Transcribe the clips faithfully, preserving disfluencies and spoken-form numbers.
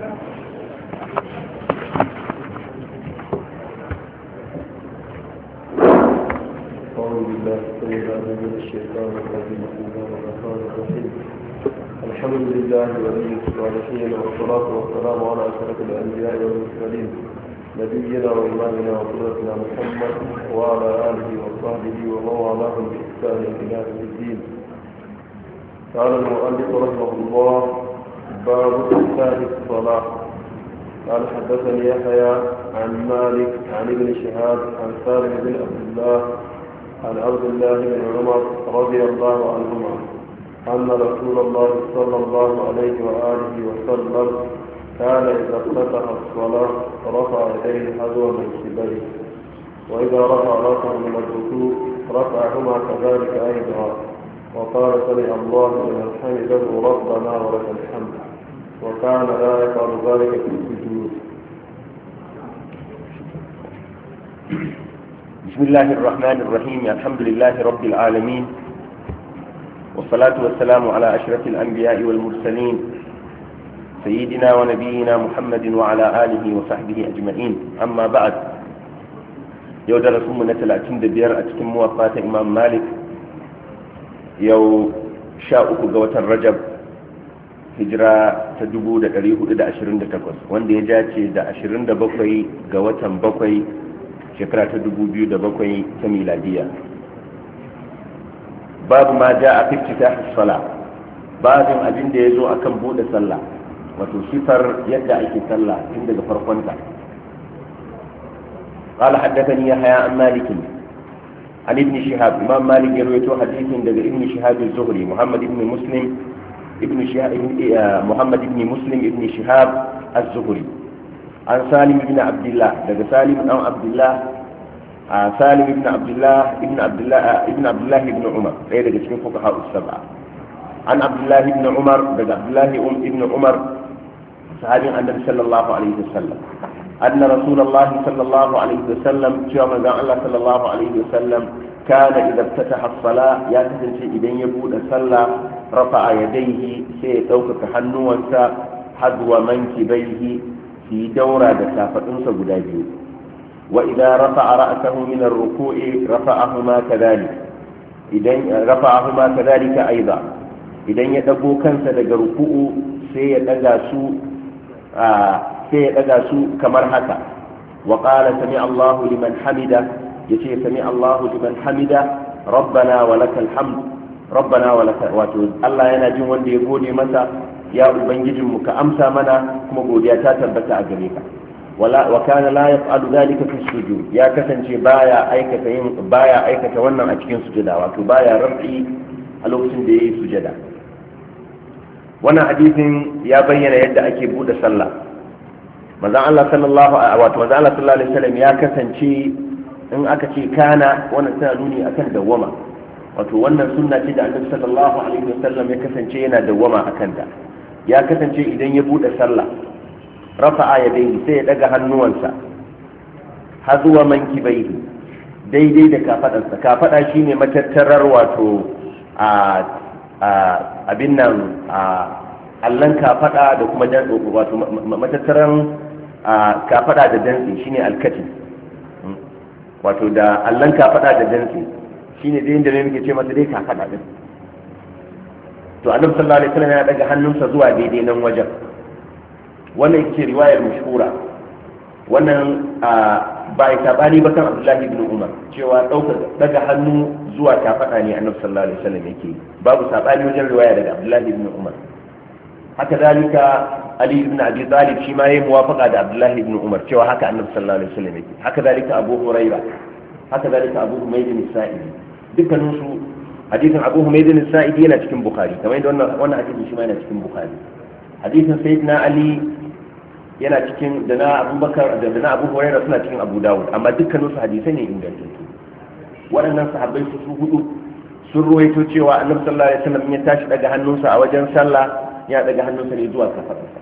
الحمد لله ولي الصالحين والصلاة والسلام على أشرف الأنبياء والمرسلين نبينا وإمامنا وقدوتنا محمد وعلى آله وصحبه ومن والاهم بإحسان إلى يوم الدين. قال المؤلف رحمه الله: باب إحسان الصلاة. قال حدثني يحيى عن مالك عن ابن شهاب عن سالم بن عبد الله عن عبد الله بن عمر رضي الله عنهما أن رسول الله صلى الله عليه وآله وسلم كان إذا افتتح الصلاة رفع يديه حذو منكبيه، وإذا رفع رأسه من الركوع رفعهما كذلك أيضا، وقال سمع الله لمن حمده ربنا ولك الحمد، وكان لا يفعل ذلك في السجود. بسم الله الرحمن الرحيم. الحمد لله رب العالمين، والصلاة والسلام على أشرف الأنبياء والمرسلين سيدنا ونبينا محمد وعلى آله وصحبه أجمعين. أما بعد، يو درسوا من ثلاثين دبير أتكم موفاة إمام مالك يو شاءك قوة الرجب هجرة تدبو دا قريه دا أشرين دا تقص وان دي جاتي دا أشرين دا بقوي قوة بقوي شكرا تدبو بيو دا بقوي تميلادية. babu ma ja a fiftita sala, babin abin da ya zo a kan buɗe sallah, wato sifar yadda ake sallah tun daga farkonta. قال حدثني يحيى عن مالك عن ابن شهاب. امام مالك يروي حديث daga ابن شهاب الزهري محمد بن مسلم ابن شهاب محمد بن مسلم ابن شهاب الزهري عن سالم بن عبد الله daga سالم بن عبد الله سالم بن عبد الله ابن عبد الله ابن عبد الله بن عمر غير daga cikin fuqaha السبعه. عن عبد الله بن عمر daga عبد الله ابن عمر صحابي النبي صلى الله عليه وسلم أن رسول الله صلى الله عليه وسلم جاء من الله صلى الله عليه وسلم كان إذا افتتح الصلاة يكتنش إذن يبود صلى رفع يديه سيتوقف حنوانسا حذو منكبيه في دورة دسافتنسا قداجيو، وإذا رفع رأسه من الركوع رفعهما كذلك إذن رفعهما كذلك أيضا إذن يدقو كنسا دق ركوع سيدقاسو آه سيدقاسو كمرحكا. وقال سمع الله لمن حمده، يشي سمع الله لمن حمده ربنا ولك الحمد ربنا ولك الواتو. الله ينجي وندي يقولي مسا يا أبنجي كأمسا منا كما قول يا تاتبتا أجريكا. ولا وكان لا يفعل ذلك في السجود، يا كسنجي بايا ايكتا بايا ايكتا wannan a cikin sujada, wato baya rafi a lokacin da yayi sujada. Wannan hadisin ya bayyana yadda ake bude sallah. Manzon Allah sallallahu wato manzon Allah sallallahu alaihi wasallam ya kasance in aka ce kana wannan tana nuni akan dawwama, wato wannan sunna ce da Annabi sallallahu alaihi wasallam ya kasance yana dawwama akan ta. Ya kasance idan ya bude sallah rafa'a yadayhi sai ya daga hannuwansa hazuwa mankibaihi daidai da kafadarsa. kafada shine matattarar wato a abin nan a allan kafada da kuma wato matattaran kafada da dantse shine alkati, wato da allan kafada da dantse shine dai inda ne muke ce masa dai kafada din. to annabi sallallahu alaihi wasallam ya daga hannunsa zuwa daidai nan wajen. wannan ita ce riwayar mashhura. wannan ba ya tabani ba kan Abdullahi ibn Umar cewa daukar daga hannu zuwa kafada ne annabi sallallahu alaihi wasallam yake, babu sabani wajen riwaya daga Abdullahi ibn Umar. haka zalika Ali ibn Abi Talib shi ma yayi muwafaqa da Abdullahi ibn Umar cewa haka annabi sallallahu alaihi wasallam yake. haka zalika Abu Hurairah, haka zalika Abu Humayd al-Sa'idi, dukkanin su hadisin Abu Humayd al-Sa'idi yana cikin Bukhari, kamar yadda wannan wannan hadisin shi ma yana cikin Bukhari. hadisin Sayyidina Ali yana cikin da na Abubakar da na Abu Hurairah suna cikin Abu Dawud, amma dukkanin su hadisai ne ingantattu. waɗannan sahabbai su hudu sun ruwaito cewa annabi sallallahu alaihi wasallam ya tashi daga hannunsa a wajen sallah ya daga hannunsa ne zuwa kafadarsa.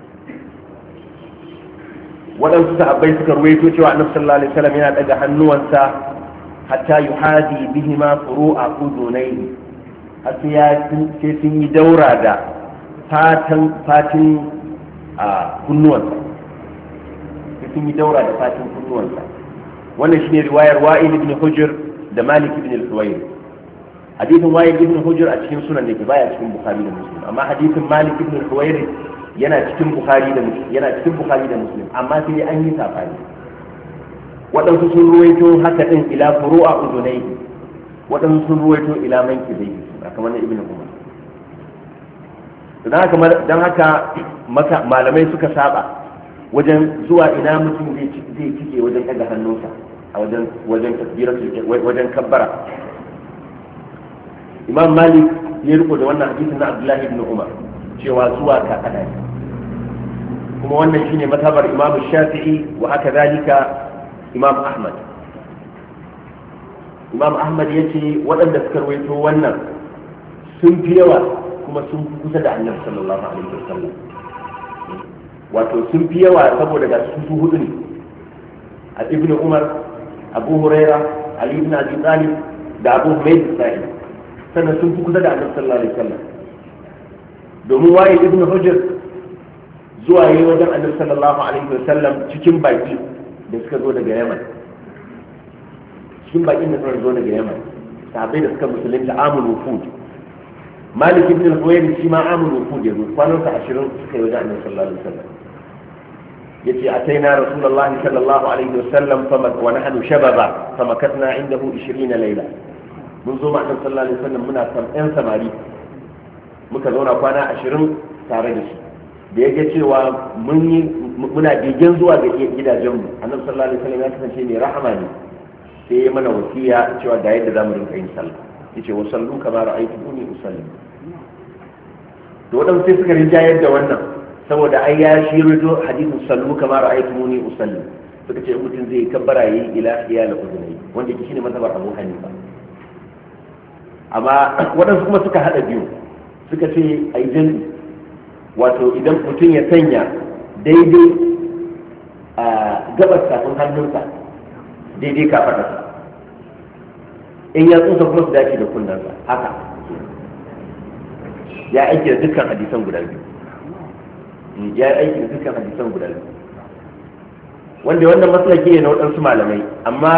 waɗansu sahabbai suka ruwaito cewa annabi sallallahu alaihi wasallam yana daga hannuwansa hatta yuhadi bihima furu'a udunayhi, har sai sun yi daura da fatan fatin a kunnuwansa sai sun yi daura da fatin kunnuwansa. wannan shine riwayar Wa'il ibn Hujr da Malik ibn al-Huwayr. hadithin Wa'il ibn Hujr a cikin sunan ne baya cikin Bukhari da Muslim, amma hadithin Malik ibn al-Huwayr yana cikin Bukhari da Muslim yana cikin Bukhari da Muslim amma sai an yi safani. waɗansu sun ruwaito haka din ila furu'a udunai, waɗansu sun ruwaito ila mankibai kamar na Ibn Umar. don haka dan haka maka malamai suka saba wajen zuwa ina mutum zai cike wajen ɗaga hannunsa a wajen wajen tasbiratul wajen kabbara. Imam Malik ya riko da wannan hadisin na Abdullahi ibn Umar cewa zuwa ka kada kuma wannan shine matabar Imam Shafi'i wa haka zalika Imam Ahmad. Imam Ahmad yace waɗanda suka rawaito wannan sun fi yawa kuma sun fi kusa da Annabi sallallahu alaihi wasallam, wato sun fi yawa saboda ga su su hudu ne a Ibn Umar, Abu Huraira, Ali ibn Abi Talib da Abu Humayd Sa'id, sannan sun fi kusa da Annabi sallallahu alaihi wasallam. domin waye Ibn Hujr zuwa yayi wajen Annabi sallallahu alaihi wasallam cikin baki da suka zo daga Yaman, cikin bakin da suka zo daga Yaman sahabbai da suka musulunta amul wufud. Malik ibn al-Huwayri shi ma amul wufud ya zo kwanan sa ashirin suka yi wajen Annabi sallallahu alaihi wasallam. yace ataina rasulullah sallallahu alaihi wasallam wa nahnu shababa famakatna indahu ishirin layla. mun zo ma Annabi sallallahu alaihi wasallam muna san ɗan samari muka zauna kwana ashirin tare da shi. da yake cewa mun yi muna begen zuwa ga gidajenmu, Annabi sallallahu alaihi wasallam ya kasance mai rahama ne, sai ya mana wasiya cewa ga yadda zamu rinka yin sallah. yace wa sallu kama ra'aytumuni usalli. to wadan sai suka rinjayar da wannan saboda ai ya shirito hadisin sallu kama ra'aytumuni usalli, suka ce mutum zai kabbara yi ila iyal udunai, wanda ke shine mazhabar Abu Hanifa. amma wadansu kuma suka hada biyu, suka ce ai jin wato idan mutum ya sanya daidai a gabas kafin hannunsa daidai kafadarsa, in ya tsusa kuma su dace da kunnansa haka, ya aiki da dukkan hadisan guda biyu ya aiki da dukkan hadisan guda biyu wanda wannan maslaki ne na waɗansu malamai. amma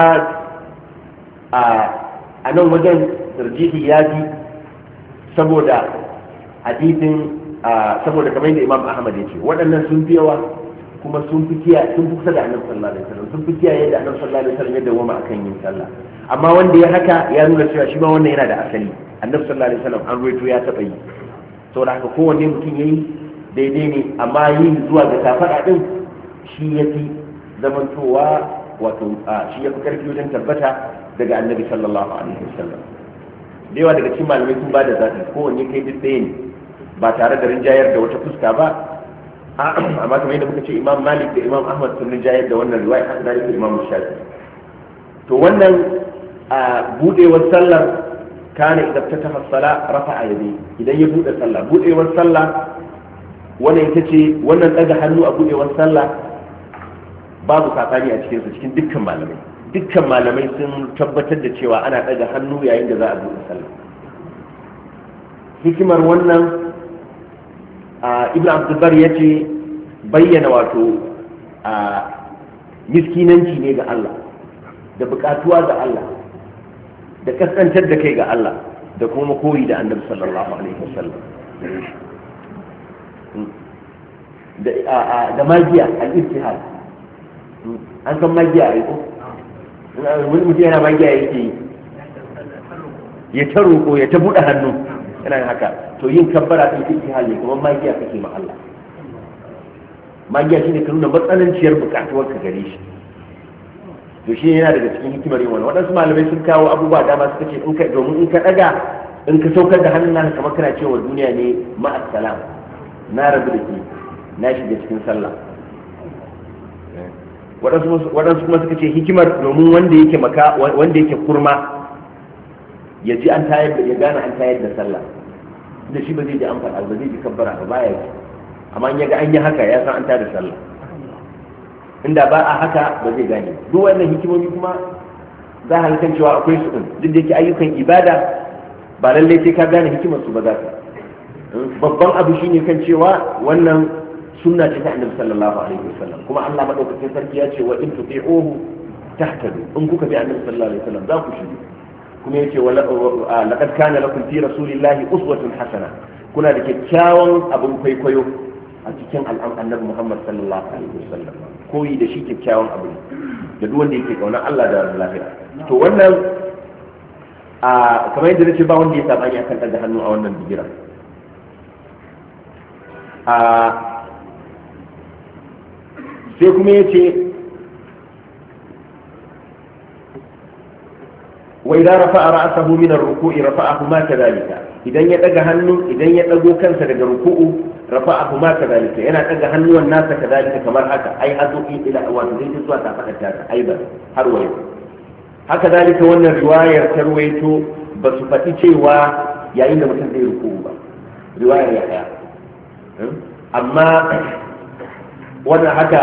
a nan wajen tarjihi ya fi saboda hadisin saboda kamar yadda Imam Ahmad ya ce waɗannan sun fi yawa kuma sun fi kiyaye sun fi kusa da Annabi sallallahu alaihi wasallam, sun fi kiyaye da Annabi sallallahu alaihi wasallam yadda wama akan yin sallah. amma wanda ya haka ya nuna cewa shi ma wannan yana da asali. Annabi sallallahu alaihi wasallam an ruwaito ya taɓa yi, saboda haka kowanne mutum yayi daidai ne, amma yin zuwa ga kafada din shi yafi zamantowa wato shi yafi karfi wajen tabbata daga Annabi sallallahu alaihi wasallam. da yawa daga cikin malamai sun ba da zaɓi kowanne kai duk ɗaya ne ba tare da rinjayar da wata fuska ba. amma kamar yadda muka ce Imam Malik da Imam Ahmad sun rinjayar da wannan riwaya, haka da Imam Shafi'i. to wannan a budewar sallar kana idan ta tafassala rafa'a yadi, idan ya bude sallah budewar sallah wannan ita ce wannan daga hannu a budewar sallah babu sakani a cikin su cikin dukkan malamai dukkan malamai sun tabbatar da cewa ana daga hannu yayin da za a bude sallah. hikimar wannan ibn abdulbar ya ce bayyana wato miskinanci ne ga Allah da bukatuwa ga Allah da kasantar da kai ga Allah da kuma koyi da annabi sallallahu alaihi wasallam da magiya al-ijtihad. an san magiya ai ko wani mutum yana magiya yake ya ta roƙo ya ta buɗe hannu yana haka, to yin kabbara ɗin ijtihad ne kuma magiya kake ma Allah. magiya shine ka nuna matsananciyar bukatuwar ka gare shi, to shi yana daga cikin hikimar yin wannan. waɗansu malamai sun kawo abubuwa dama suka ce in ka domin in ka ɗaga in ka saukar da hannun naka kamar kana cewa duniya ne ma'as salam, na rabu da ke na shiga cikin sallah. waɗansu kuma suka ce hikimar domin wanda yake maka wanda yake kurma ya ji an tayar da ya gane an tayar da sallah, da shi ba zai ji an faɗa ba zai ji kabbara ba baya ji, amma in ya ga an yi haka ya san an tayar da sallah. inda ba a haka ba zai gane. duk wannan hikimomi kuma za a kan cewa akwai su din, duk da yake ayyukan ibada ba lallai sai ka gane hikimar su ba za ka. babban abu shine kan cewa wannan sunna ce ta annabi sallallahu alaihi wasallam kuma Allah madaukakin sarki ya ce wa in tuti'uhu tahtadu in kuka bi annabi sallallahu alaihi wasallam za ku shiri kuma yace wala laqad kana lakum fi rasulillahi uswatun hasana kuna da kyakkyawan abin kwaikwayo a cikin annabi Muhammad sallallahu alaihi wasallam koyi da shi kyakkyawan abu da duk wanda yake kaunar Allah da lahira to wannan a kamar yadda nace ba wanda ya sabani akan daga hannu a wannan bigira a sai kuma yace wa idan rafa'a ra'sahu min ar-ruku'i rafa'ahu ma kadhalika idan ya daga hannu idan ya dago kansa daga ruku'u rafa'ahu ma kadhalika yana daga hannuwan nasa kadhalika kamar haka ai azuki ila wato zai zuwa ta fada ta ai ba har wayo haka dalika wannan riwayar tarwaito ba su faɗi cewa yayin da mutum zai ruku'u ba riwayar ya haya amma wannan haka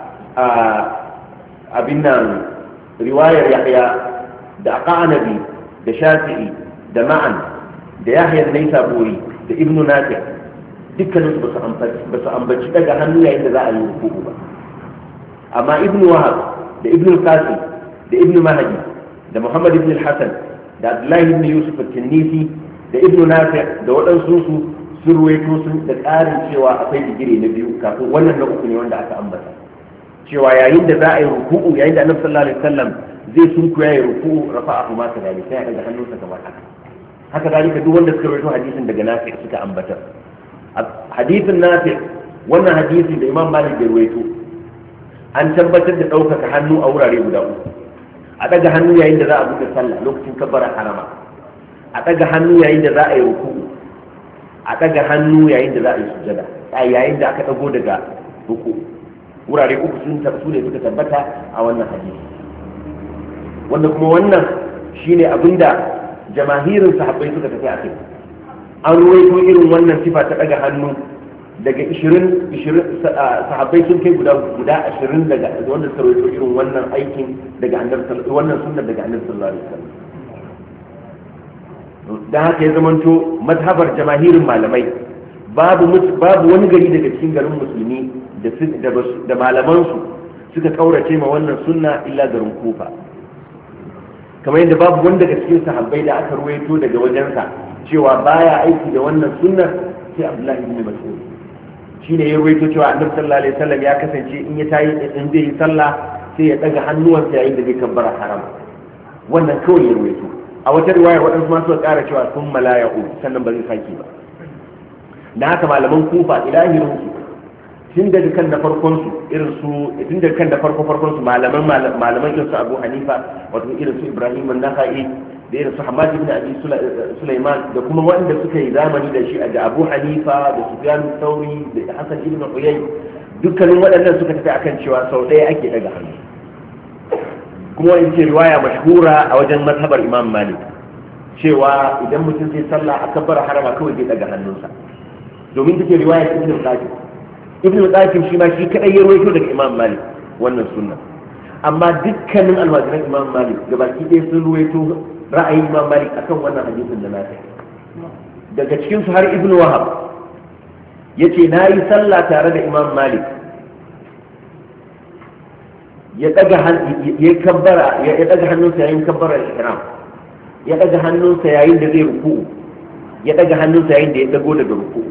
abin nan riwayar yahya da aqanabi da shafi'i da ma'an da yahya da naisaburi da ibnu nafi dukkanin su ba su ambaci daga hannu yayin da za a yi ruku'u ba amma ibnu wahab da ibnu qasim da ibnu mahdi da muhammad ibn al-hasan da abdullahi ibn yusuf al-tinnisi da ibnu nafi da waɗansu su sun ruwaito sun da ƙarin cewa akwai digiri na biyu kafin wannan na uku ne wanda aka ambata cewa yayin da za a yi ruku'u yayin da annabi sallallahu alaihi wasallam zai sunkuya ya ruku'u rafa'ahu ma kadhalika sai ya daga hannunsa kamar haka haka dalika duk wanda suka rawaito hadisin daga Nafi suka ambata hadisin Nafi wannan hadisin da Imam Malik ya rawaito an tabbatar da ɗaukaka hannu a wurare guda uku a daga hannu yayin da za a buɗe sallah lokacin kabbara harama a daga hannu yayin da za a yi ruku'u a daga hannu yayin da za a yi sujada yayin da aka dago daga ruku'u wurare uku sun su ne suka tabbata a wannan hadisi wanda kuma wannan shine abinda jamahirin sahabbai suka tafi a kai an ruwaito irin wannan sifa ta daga hannu daga ishirin sahabbai sun kai guda guda ashirin daga wanda suka ruwaito irin wannan aikin daga annabi wannan sunnar daga annabi sallallahu alaihi wasallam dan haka ya zamanto mazhabar jamahirin malamai babu babu wani gari daga cikin garin musulmi da da malaman su suka kaurace ma wannan sunna illa garin Kufa kamar yadda babu wanda daga cikin sahabbai da aka ruwaito daga wajensa cewa baya aiki da wannan sunnar sai Abdullahi ibn Mas'ud shine ya ruwaito cewa Annabi sallallahu alaihi wasallam ya kasance in ya tayi in zai yi sallah sai ya daga hannuwansa yayin da zai kabbara haram wannan kawai ya ruwaito a wata riwaya waɗansu ma suka ƙara cewa sun malaya'u sannan ba zai saki ba da haka malaman Kufa ilahirin su tun daga kan na farkon su irin su tun daga kan da farko farkon su malaman malaman irin su Abu Hanifa wato irin su Ibrahim an-Nakhai da irin su Hamad ibn Abi Sulaiman da kuma wanda suka yi zamani da shi da Abu Hanifa da Sufyan Thawri da Hasan ibn Uyay dukkanin waɗannan suka tafi akan cewa sau ɗaya ake daga hannu kuma wani ce riwaya mashhura a wajen mazhabar Imam Malik cewa idan mutum zai sallah a kabbar harama kawai zai daga hannunsa domin take riwaya Ibn Qasim Ibn Qasim shi ma shi kadai ya rawaito daga Imam Malik wannan sunna amma dukkanin almajiran Imam Malik gabaki ɗaya sun rawaito ra'ayin Imam Malik akan wannan hadisin da na ta daga cikin su har Ibn Wahab yace nayi sallah tare da Imam Malik ya daga ya kabbara ya daga hannunsa yayin kabbara ihram ya daga hannunsa yayin da zai ruku'u ya daga hannunsa yayin da ya dago daga ruku'u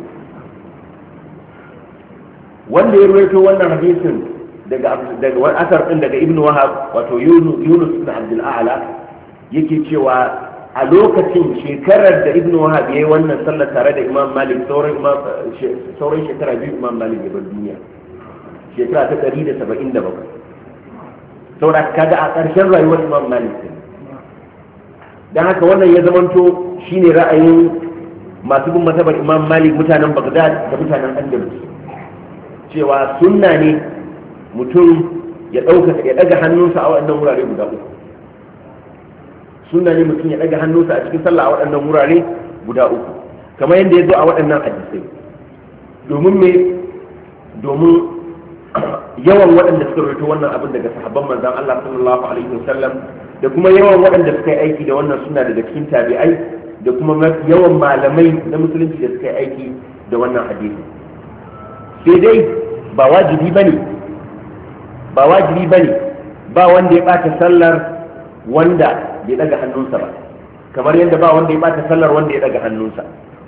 wanda ya ruwaito wannan hadisin daga daga wani asar din daga Ibn Wahab wato Yunus ibn Abdul A'la yake cewa a lokacin shekarar da Ibn Wahab yayi wannan sallar tare da Imam Malik sauran imam sauran shekara biyu Imam Malik ya bar duniya shekara ta ɗari da saba'in da bakwai saboda kaga a ƙarshen rayuwar Imam Malik dan haka wannan ya zamanto shine ra'ayin masu bin matabar Imam Malik mutanen Baghdad da mutanen Andalus cewa sunna ne mutum ya ɗauka ya ɗaga hannunsa a waɗannan wurare guda uku sunna ne mutum ya ɗaga hannunsa a cikin sallah a waɗannan wurare guda uku kamar yadda ya zo a waɗannan hadisai domin me domin yawan waɗanda suka rawaito wannan abin daga sahabban manzon Allah sallallahu alaihi wasallam da kuma yawan waɗanda suka yi aiki da wannan sunna daga cikin tabi'ai da kuma yawan malamai na musulunci da suka yi aiki da wannan hadisi sai dai ba wajibi bane ba wajibi bane ba wanda ya bata sallar wanda bai daga hannunsa ba kamar yadda ba wanda ya bata sallar wanda ya daga hannunsa.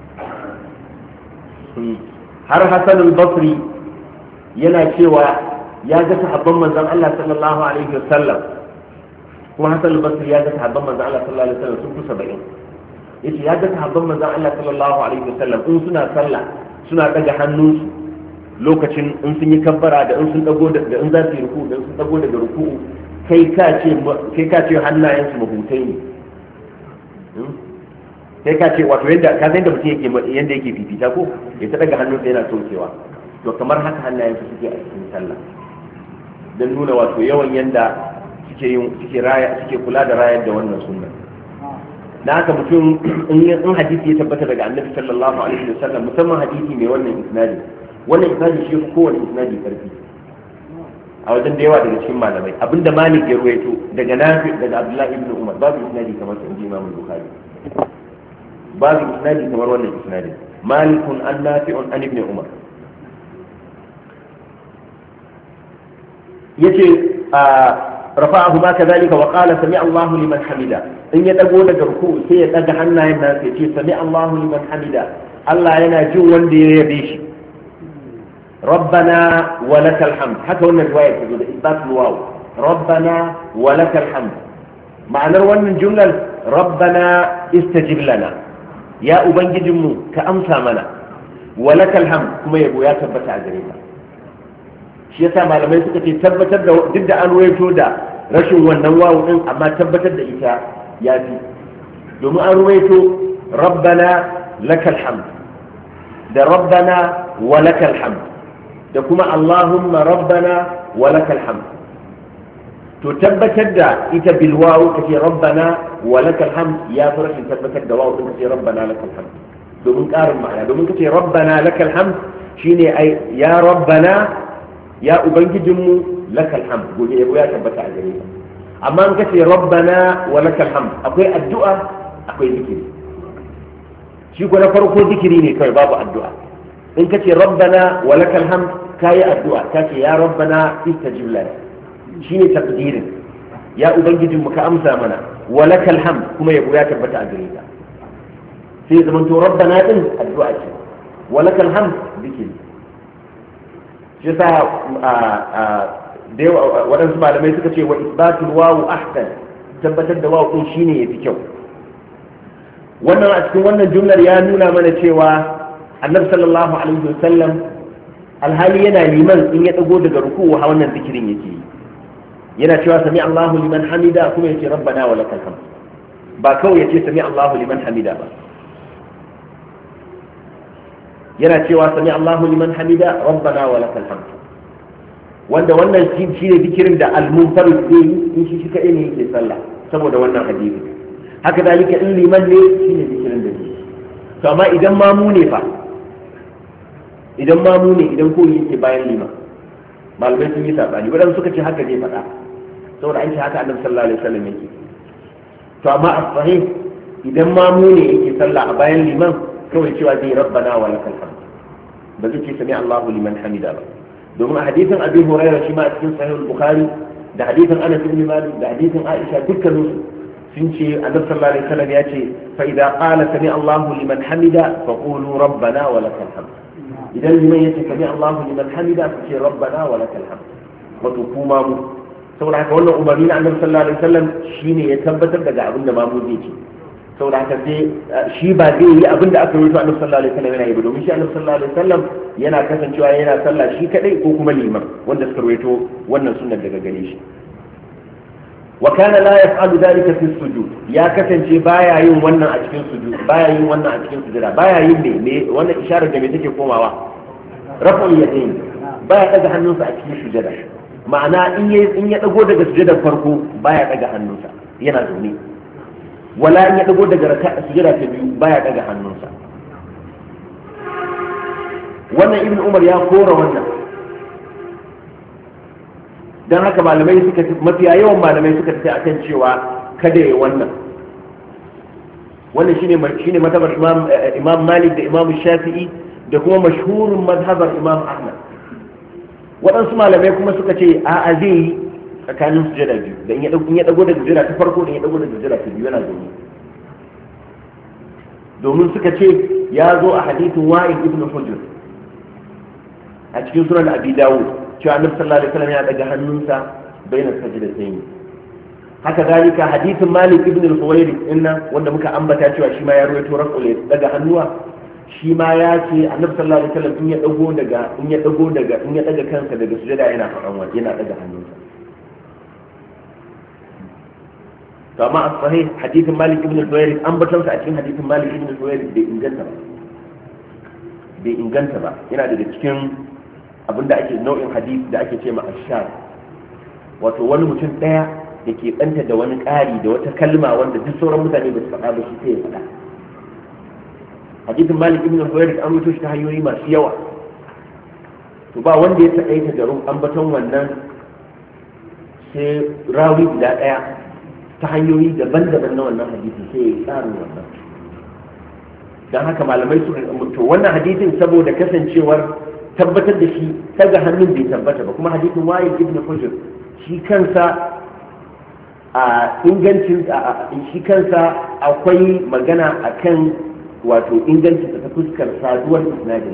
Har Hassan al-Basri yana cewa ya ga sahabban manzon Allah sallallahu alaihi wasallam, kuma Hassan al-Basri ya ga sahabban manzon Allah sallallahu alaihi wasallam sun fi saba'in. Yace ya ga sahabban manzon Allah sallallahu alaihi wasallam in suna sallah suna daga hannunsu lokacin in sun yi kabbara da in sun dago da in za su yi ruku da in sun dago daga ruku'u kai ka ce kai ka ce hannayensu mahutai ne. Sai ka ce wato yadda ka san da mutum yake yanda yake fifita ko ya ta daga hannunsa yana saukewa to kamar haka hannayensu suke a cikin sallah don nuna wato yawan yanda suke yin suke raya suke kula da rayar da wannan sunna. Da haka mutum in in hadisi ya tabbata daga annabi sallallahu alaihi wasallam musamman hadisi mai wannan isnadi wannan isnadi shi kowane isnadi karfi a wajen da yawa daga cikin malamai abinda Malik ya ruwaito daga Nafi daga Abdullahi ibn Umar babu isnadi kamar sa inji Imam Bukhari babu isnadi kamar wannan isnadi Malikun an Nafi'un an ibn Umar yace a rafa'ahu ma kadhalika wa qala sami Allahu liman hamida in ya dago daga ruku sai ya daga hannayen nan sai ce sami Allahu liman hamida Allah yana jin wanda ya yabe shi rabbana wa lakal hamd haka wannan riwaya ta zo da isbatul waw rabbana wa lakal hamd ma'anar wannan jumlar rabbana istajib lana ya ubangijinmu ka amsa mana wa lakal hamd kuma yabo ya tabbata a gare ka. Shi yasa malamai suka ce tabbatar da duk da an ruwaito da rashin wannan wawu din amma tabbatar da ita ya fi domin an ruwaito rabbana lakal hamd da rabbana wa lakal hamd da kuma allahumma rabbana wa lakal hamd to tabbatar da ita bil wawu kace rabbana wa lakal hamd ya fi rashin tabbatar da wawu din kace rabbana lakal hamd domin karin ma'ana domin kace rabbana lakal hamd shine ai ya rabbana ya ubangijinmu lakal hamd gobe yabo ya tabbata a gare ka amma in kace rabbana wa lakal hamd akwai addu'a akwai zikiri shi ko na farko zikiri ne kawai babu addu'a in kace rabbana wa lakal hamd kai addu'a kace ya rabbana istajib lana shine takdirin ya ubangijinmu ka amsa mana wa lakal hamd kuma yabo ya tabbata a gare ka sai zaman to rabbana din addu'a ce wa lakal hamd zikiri shi sa da waɗansu malamai suka ce wa isbatul wawu ahsan tabbatar da wawu din shine yafi kyau. Wannan a cikin wannan jumlar ya nuna mana cewa annabi sallallahu alaihi wasallam alhali yana liman in ya dago daga ruku'u ha wannan zikirin yake yana cewa sami Allahu liman hamida kuma yace rabbana wa lakal hamd ba kawai yace sami Allahu liman hamida ba yana cewa sami Allahu liman hamida rabbana wa lakal hamd wanda wannan shi ne zikirin da al-munfarid ne in shi shi kadai ne yake sallah saboda wannan hadisi haka dalika in liman ne shi ne zikirin da ne to amma idan mamu ne fa idan mamu ne idan koyi yake bayan liman malamai sun yi sabani wadanda suka ce haka zai faɗa saboda an ce haka annabi sallallahu alaihi wasallam yake to amma as-sahih idan mamu ne yake sallah a bayan liman kawai cewa zai rabbana wa lakal hamd ba zai ce sami Allahu liman hamida ba domin a hadisin Abi Hurairah shi ma a cikin Sahih al-Bukhari da hadisin Anas ibn Malik da hadisin Aisha dukkanin su sun ce Annabi sallallahu alaihi wasallam ya ce fa idza qala sami Allahu liman hamida fa qulu rabbana wa lakal hamd idan liman yace sami Allahu liman hamida fa ce rabbana wa lakal hamd wato kuma mu saboda haka wannan umarni na Annabi sallallahu alaihi wasallam shine ya tabbatar daga abin da mamu zai ce saboda haka sai shi ba zai yi abin da aka rubuta annabi sallallahu alaihi wasallam yana yi ba domin shi annabi sallallahu alaihi wasallam yana kasancewa yana sallah shi kadai ko kuma liman wanda suka rubuto wannan sunnar daga gare shi wa kana la yaf'alu dhalika fi sujud ya kasance baya yin wannan a cikin sujud baya yin wannan a cikin sujud baya yin ne me wannan isharar da me take komawa rafa'ul yadayn baya daga hannunsa a cikin sujada ma'ana in ya in ya dago daga sujudar farko baya daga hannunsa yana zaune wala in ya dago daga raka'a sujada ta biyu baya daga hannunsa wannan ibn umar ya kora wannan dan haka malamai suka mafiya yawan malamai suka tafi akan cewa kada ya wannan wannan shine shine matabar imam imam malik da imam shafi'i da kuma mashhurun madhabar imam ahmad waɗansu malamai kuma suka ce a'a zai yi tsakanin sujada biyu da in ya dago da sujada ta farko da in ya dago da sujada ta biyu yana zaune domin suka ce ya zo a hadithin wa'il ibn hujr a cikin sunan abi dawud cewa annabi sallallahu alaihi wasallam ya daga hannunsa bainar sajdatayn haka zalika hadithin malik ibn al-huwairi inna wanda muka ambata cewa shi ma ya rawaito raqul ya daga hannuwa shi ma ya ce annabi sallallahu alaihi wasallam in ya dago daga in ya dago daga in ya daga kansa daga sujada yana faɗan wani yana daga hannunsa to amma a sahih hadithin malik ibn al-huwairi an batansa a cikin hadithin malik ibn al-huwairi bai inganta ba bai inganta ba yana daga cikin abinda ake nau'in hadith da ake ce ma ashar wato wani mutum daya da ke banta da wani ƙari da wata kalma wanda duk sauran mutane ba su faɗa ba shi sai ya faɗa hadithin malik ibn al-huwairi an rubuto shi ta hanyoyi masu yawa to ba wanda ya taƙaita da ambaton wannan sai rawi guda ɗaya ta hanyoyi daban-daban na wannan hadisi sai ya tsarin wannan don haka malamai su to wannan hadisin saboda kasancewar tabbatar da shi daga hannun bai tabbata ba kuma hadisin wa'il ibn hujr shi kansa a ingancin shi kansa akwai magana akan wato ingancin ta fuskar saduwar isnadin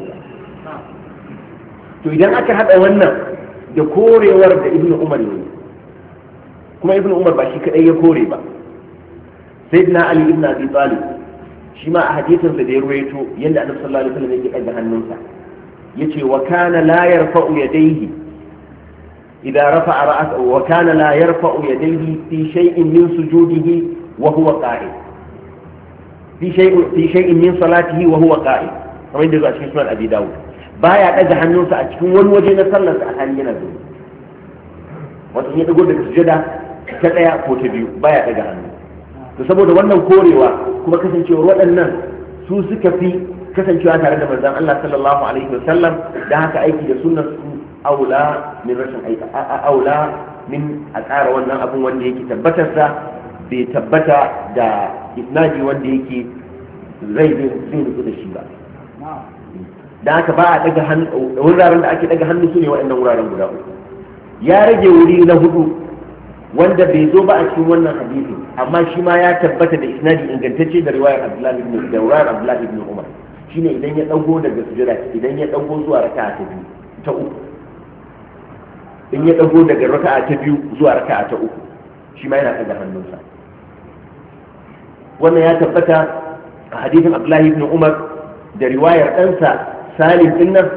to idan aka hada wannan da korewar da ibn umar ne kuma ibn umar ba shi kadai ya kore ba sayyidina ali ibn abi talib shi ma a hadisin sa da ya ruwaito yanda annabi sallallahu alaihi wasallam yake daga hannunsa yace wa kana la yarfa'u yadayhi idza rafa'a ra'sahu wa kana la yarfa'u yadayhi fi shay'in min sujudihi wa huwa qa'id fi shay'in fi shay'in min salatihi wa huwa qa'id kamar yadda zuwa cikin sunan abi dawud baya daga hannunsa a cikin wani waje na sallarsa a hali yana zuwa wato ya dago daga sujada ta daya ko ta biyu baya daga hannu to saboda wannan korewa kuma kasancewar waɗannan su suka fi kasancewa tare da manzon Allah sallallahu alaihi wasallam da haka aiki da sunnar su aula min rashin aiki aula min a tsara wannan abun wanda yake tabbatar sa bai tabbata da isnadi wanda yake zai zai nutsu da shi ba da haka ba a daga hannu wuraren da ake daga hannu su ne waɗannan wuraren guda uku ya rage wuri na hudu wanda bai zo ba a cikin wannan hadisi amma shi ma ya tabbata da isnadi ingantacce da riwayar Abdullahi ibn da riwayar Abdullahi ibn Umar shine idan ya dago daga sujada idan ya dago zuwa raka'a ta biyu ta uku in ya dago daga raka'a ta biyu zuwa raka'a ta uku shi ma yana daga hannunsa wannan ya tabbata a hadisin Abdullahi ibn Umar da riwayar ɗansa Salim din nan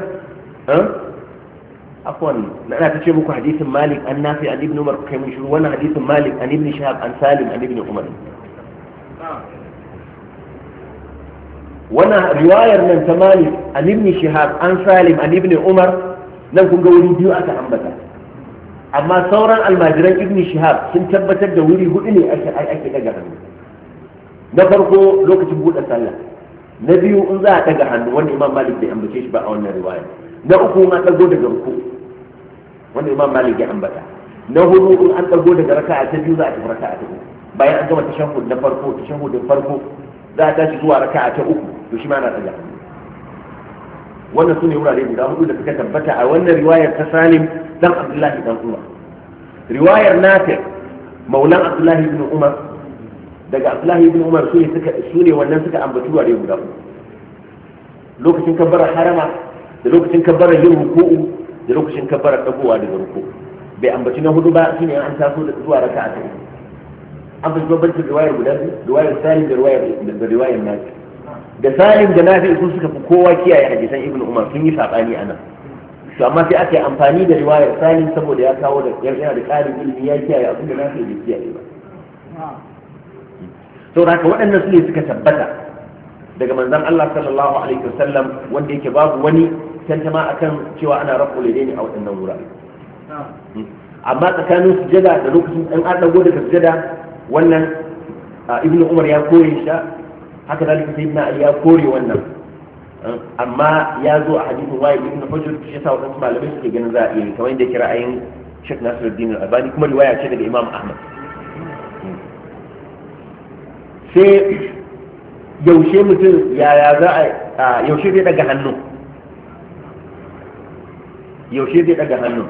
afwan na ta ce muku hadisin Malik an Nafi an Ibn Umar kai mun shiru wannan hadisin Malik an Ibn Shihab an Salim an Ibn Umar wannan riwayar nan ta Malik an Ibn Shihab an Salim an Ibn Umar nan kun ga wuri biyu aka ambata amma sauran almajiran Ibn Shihab sun tabbatar da wuri hudu ne ake ake daga hannu na farko lokacin buɗe sallah na biyu in za a daga hannu wanda Imam Malik bai ambace shi ba a wannan riwaya na uku in an dago daga ruku wanda Imam Malik ya ambata na hudu in an dago daga raka'a ta biyu za a tafi raka'a ta uku bayan an gama tashahhud na farko tashahhudin farko za a tashi zuwa raka'a ta uku to shi ma na daga hannu wannan sune wurare guda hudu da suka tabbata a wannan riwayar ta Salim dan Abdullahi dan Umar riwayar Nafi maulan Abdullahi ibn Umar daga Abdullahi ibn Umar su ne suka su ne wannan suka ambaci wurare guda uku lokacin kabbara harama da lokacin kabbara yin ruku'u da lokacin kabbara dagowa daga ruku'u bai ambaci na hudu ba shine an taso da zuwa raka'a ta uku an fi babbancin riwayar guda biyu riwayar Salim da riwayar da riwayar Nafi da Salim da Nafi su suka fi kowa kiyaye hadisan Ibn Umar sun yi sabani anan to amma sai aka yi amfani da riwayar Salim saboda ya kawo da yana da ƙarin ilimi ya kiyaye abin da Nafi bai kiyaye ba to haka waɗannan su ne suka tabbata daga manzon Allah sallallahu alaihi wasallam wanda yake babu wani tantama akan cewa ana rafu ladaini a waɗannan wurare amma tsakanin sujada da lokacin an an dago daga sujada wannan ibnu umar ya kore shi haka zalika sayyidina ali ya kore wannan amma ya zo a hadisin wa'il ibn hujr shi yasa wadansu malamai suke ganin za a iya kamar yadda kira ayin Sheikh Nasiruddin Al-Albani kuma riwaya ce daga Imam Ahmad sai yaushe mutum yaya za a yaushe zai daga hannu yaushe zai daga hannun.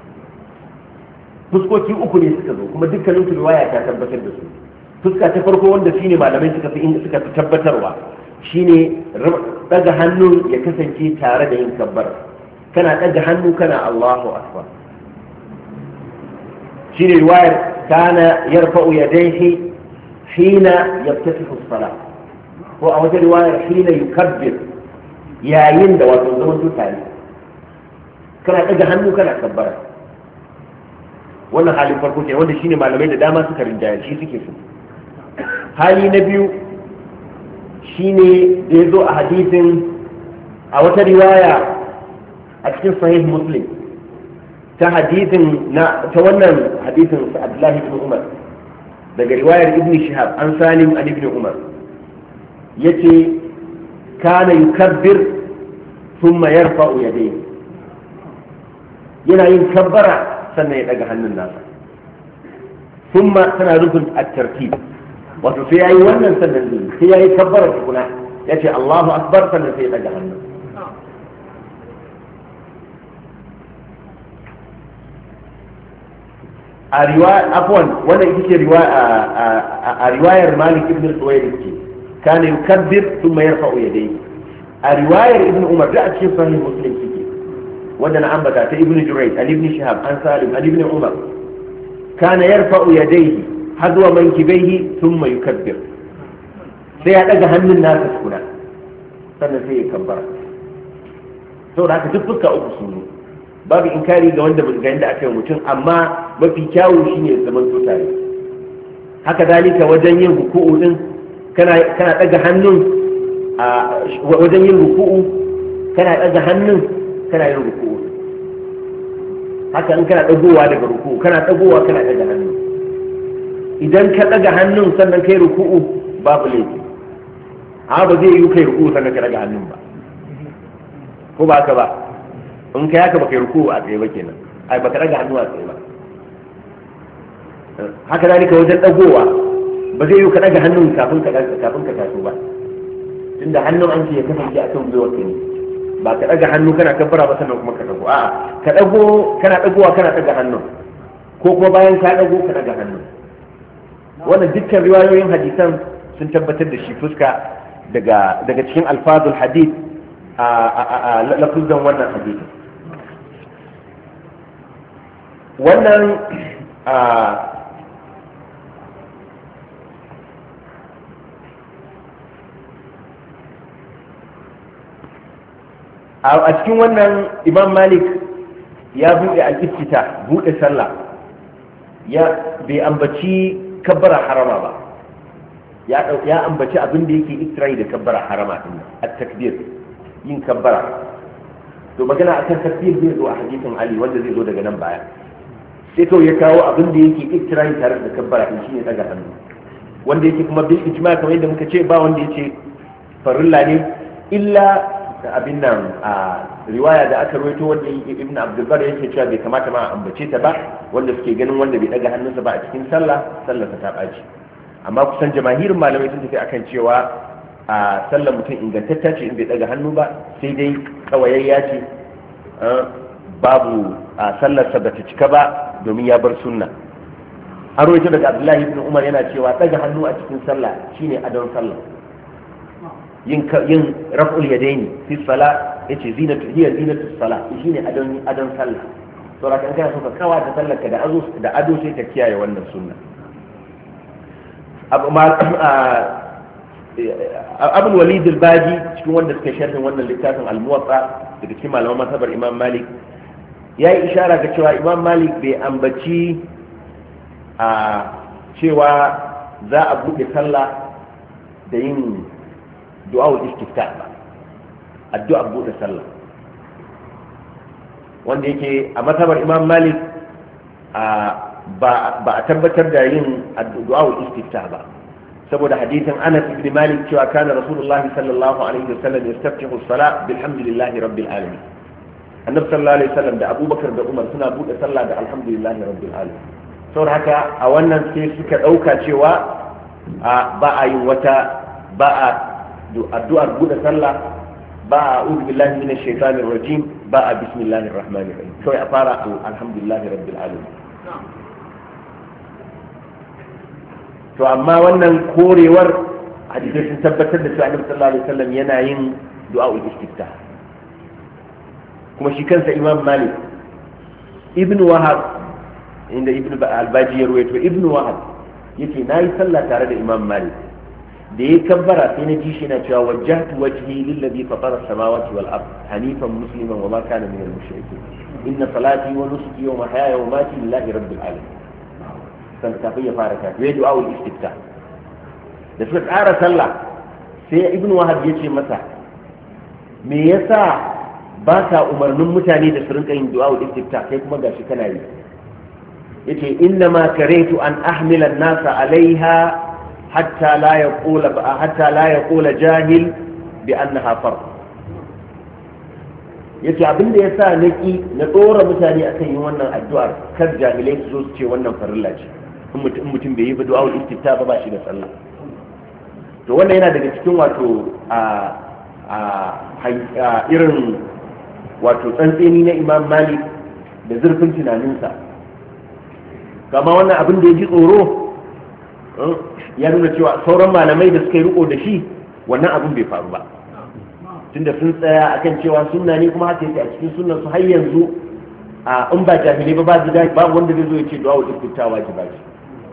Fuskoki uku ne suka zo kuma dukkanin su riwaya ta tabbatar da su. Fuska ta farko wanda shine malamai suka fi suka fi tabbatarwa shine daga hannun ya kasance tare da yin kabbara. Kana daga hannu kana Allahu akbar. Shine riwayar kana yarfa'u yadayhi hina yaftatihu as-salah. Ko a wata riwayar hina yukabbir yayin da wato zaman tutare. Kana daga hannu kana kabbara. Wannan halin farko ke wanda shine malamai da dama suka rinjaya shi suke so. Hali na biyu shine da ya zo a hadisin a wata riwaya a cikin sahih muslim ta hadisin na ta wannan hadisin Abdullah ibn Umar daga riwayar Ibn Shihab an Salim an Ibn Umar yace kana yukabbir thumma yarfa'u yadayhi yana yin kabbara sannan ya daga hannun nasa thumma tana rukun at-tartib wato sai yayi wannan sannan zai sai yayi kabbara tukuna yace Allahu akbar sannan sai ya daga hannun. a riwaya afwan wannan ita ce riwaya a riwayar Malik ibn al-Huwayrith ce kana yukabbir thumma yarfa'u yadayhi. A riwayar Ibn Umar da a cikin sahih Muslim ce wanda na ambata ta Ibn Jurayj an Ibn Shihab an Salim an Ibn Umar kana yarfa'u yadayhi hadwa mankibaihi thumma yukabbir sai ya daga hannun nasa tukuna sannan sai ya kabbara. Saboda haka duk fuska uku sun yi babu inkari ga wanda ga yanda aka yi mutum amma mafi kyawu shine zaman so tare. Haka dalika wajen yin ruku'u din kana kana daga hannun a wajen yin ruku'u kana daga hannun kana yin ruku'u. Haka in kana dagowa daga ruku'u kana dagowa kana daga hannun. Idan ka daga hannun sannan kai ruku'u babu laifi. A ba zai yi kai ruku'u sannan ka daga hannun ba. Ko ba haka ba? In kai haka baka yi ruku'u a tsaye ba kenan. Ai baka daga hannu a tsaye ba. Haka dalika wajen dagowa ba zai yi ka daga hannun kafin ka kafin ka taso ba. Tunda hannun an ce ya kasance a kan gwiwar ka ne. Ba ka daga hannu kana kabbara ba sannan kuma ka dago. A'a ka dago kana dagowa kana daga hannun. Ko kuma bayan ka dago ka daga hannun. Wannan dukkan riwayoyin hadisan sun tabbatar da shi fuska daga daga cikin alfazul hadith a lafuzan wannan hadith. Wannan a cikin wannan Imam Malik ya buɗe al-iftita buɗe sallah ya bai ambaci kabbara harama ba ya ya ambaci abin da yake ikrai da kabbara harama din at-takbir yin kabbara to magana akan takbir zai zo a hadisin Ali wanda zai zo daga nan baya sai to ya kawo abin da yake ikrai tare da kabbara din shine daga hannu wanda yake kuma bil ijma kamar yadda muka ce ba wanda yace farilla ne illa abin nan a riwaya da aka rawaito wanda Ibn Abdul Bar yake cewa bai kamata ma a ambace ta ba wanda suke ganin wanda bai daga hannunsa ba a cikin sallah sallarsa ta baci amma kusan jamahirin malamai sun tafi akan cewa a sallar mutum ingantacce ce in bai daga hannu ba sai dai kawayayya ce babu a sallarsa ba ta cika ba domin ya bar sunna. An rawaito daga Abdullahi ibn Umar yana cewa daga hannu a cikin sallah shine adon sallah yin yin raf'ul yadaini fi salat yace zinatu hiya zinatu salat shine adon adon sallah to ra kan kana so ka kawa ta sallar ka da ado da ado sai ka kiyaye wannan sunna. Abu ma Abu Walid al-Baji cikin wanda suka sharhin wannan littafin al-Muwatta daga cikin malaman mazhabar Imam Malik yayi ishara ga cewa Imam Malik bai ambaci a cewa za a buɗe sallah da yin du'a'ul istiftah ba addu'a buɗe sallah wanda yake a mazhabar Imam Malik ba a tabbatar da yin du'a'ul istiftah ba saboda hadisin Anas ibn Malik cewa kana Rasulullahi sallallahu alaihi wasallam yastaftihu as-salat bilhamdillahi rabbil alamin. Annabi sallallahu alaihi wasallam da Abubakar da Umar suna buɗe sallah da alhamdulillahi rabbil alamin. Saboda haka a wannan sai suka dauka cewa ba a yin wata ba a addu'ar buɗe sallah ba a uzu billahi minash shaitanir rajim ba a bismillahir rahmanir rahim kawai a fara alhamdulillahi rabbil alamin. To amma wannan korewar hadisai sun tabbatar da cewa annabi sallallahu alaihi wasallam yana yin du'a'ul istiftah. Kuma shi kansa Imam Malik ibn Wahab inda ibn al-Baji ya ruwaito ibn Wahab yace nayi sallah tare da Imam Malik da ya kabbara sai na ji shi na cewa wajjahtu wajhi lillazi fatara as-samawati wal ard hanifan musliman wa ma kana min al-mushrikeen inna salati wa nusuki wa mahyaya wa mamati lillahi rabbil alamin. San kafin ya fara kafi ya du'a ul istiftah da suka tsara sallah sai ibn Wahab yace masa me yasa ba ka umarnin mutane da su rinka yin du'a ul istiftah sai kuma gashi kana yi yace inna ma karaitu an ahmila an-nasa alaiha hatta la yaqula hatta la yaqula jahil bi annaha fard. yace abinda yasa naki na dora mutane akan yin wannan addu'ar kar jahilai su zo su ce wannan farilla ce in mutum mutum bai yi ba du'a istifta ba ba shi da sallah. To wannan yana daga cikin wato a a irin wato tsantseni na Imam Malik da zurfin tunaninsa. Kama wannan abin da ya ji tsoro ya nuna cewa sauran malamai da suka yi riko da shi wannan abin bai faru ba, tunda sun tsaya akan cewa sunna ne kuma haka yake a cikin sunnan su har yanzu a in ba jahilai ba ba zai ba wanda zai zo ya ce du'a ul istifta wajiba ce.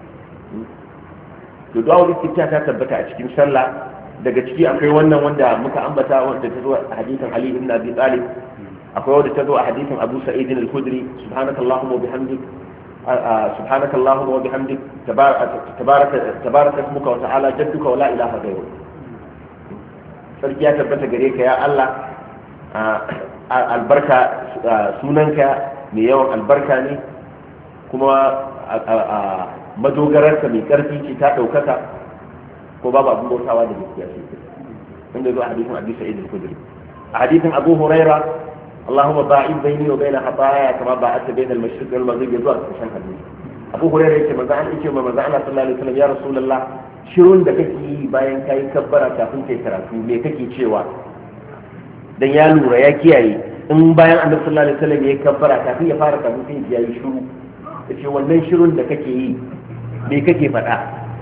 To du'a ul istifta ta tabbata a cikin sallah, daga ciki akwai wannan wanda muka ambata wanda ta zo a hadisin Ali ibn Abi Talib, akwai wanda ta zo a hadisin Abu Sa'id al-Khudri subhanakallahumma wa bihamdik سبحانك اللهم وبحمدك تبارك تبارك تبارك اسمك وتعالى جدك ولا اله غيرك. sarki ya tabbata gare ka ya Allah, albarka sunanka mai yawan albarka ne kuma madogararka mai karfi ce ta ɗaukaka ko babu abin bautawa da gaskiya ce, wanda zo a hadisin Abu Sa'id al-Khudri. A hadisin Abu Huraira اللهم باعد بيني وبين خطاياي كما باعدت بين المشرق والمغرب يزوى عشان حديث Abu Hurairah yake manzo an yake manzo Allah sallallahu alaihi wasallam ya Rasulullah shirun da kake yi bayan kai kabbara kafin kai karatu me kake cewa, dan ya lura ya kiyaye in bayan Annabi sallallahu alaihi wasallam ya kabbara kafin ya fara karatu sai ya yi shiru, yace wannan shirun da kake yi me kake faɗa.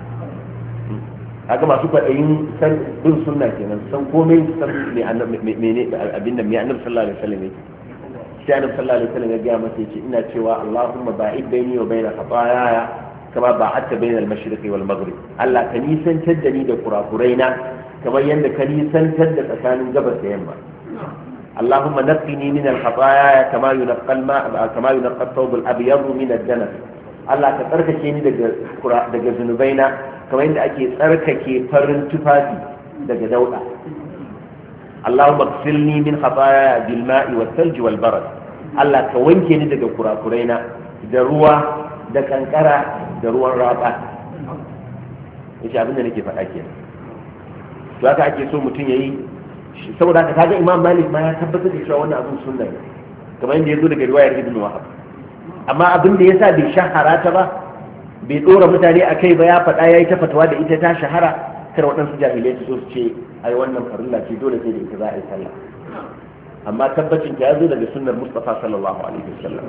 Haka masu kwaɗayin san bin sunna kenan san komai san me annabi me abin nan me Annabi sallallahu alaihi wasallam yake. Sai Annabi sallallahu alaihi wasallam ya ga masa yace ina cewa Allahumma ba'id baini wa baina khataaya kama ba'adta baina al-mashriqi wal maghrib. Allah ka nisantar da ni da kurakuraina kamar yadda ka nisantar da tsakanin gabas da yamma. Allahumma naqqini min al-khataaya kama yunqqa al-ma' kama yunqqa ath-thawb al-abyad min ad-danas. Allah ka tsarkake ni daga daga zunubaina kamar yadda ake tsarkake farin tufafi daga dauda. Allahumma ighfirni min khataaya bil ma'i wat thalj wal barad. Allah ka wanke ni daga kurakuraina da ruwa da kankara da ruwan raba. Yace abin da nake faɗa kenan. To haka ake so mutum yayi, saboda haka kaga Imam Malik ma ya tabbatar da cewa wannan abin sunna ne kamar yadda yazo daga riwayar Ibn Wahab. Amma abin da yasa bai shahara ta ba, bai dora mutane a kai ba, ya faɗa ya yi ta fatawa da ita ta shahara, kar waɗansu jahilai su so su ce ai wannan farilla ce dole sai da ita za a yi sallah. Amma tabbacin ta ya zo daga sunnar Mustafa sallallahu alaihi wasallam.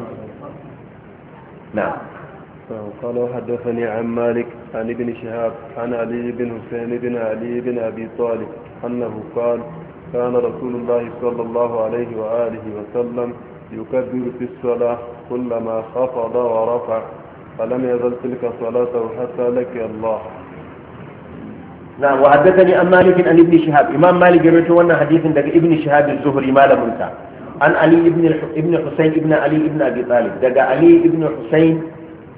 Na'am. قال وحدثني عن مالك عن ابن شهاب عن علي بن حسين بن علي بن ابي طالب انه قال كان رسول الله صلى الله عليه واله وسلم يكبر في الصلاه كلما خفض ورفع فلم يزل تلك صلاته حتى لقي الله. نعم. وحدثني عن مالك عن ابن شهاب. امام مالك يروي وانا حديث عند ابن شهاب الزهري ما لم ينسى عن علي ابن ابن حسين ابن علي ابن ابي طالب. دقا علي ابن حسين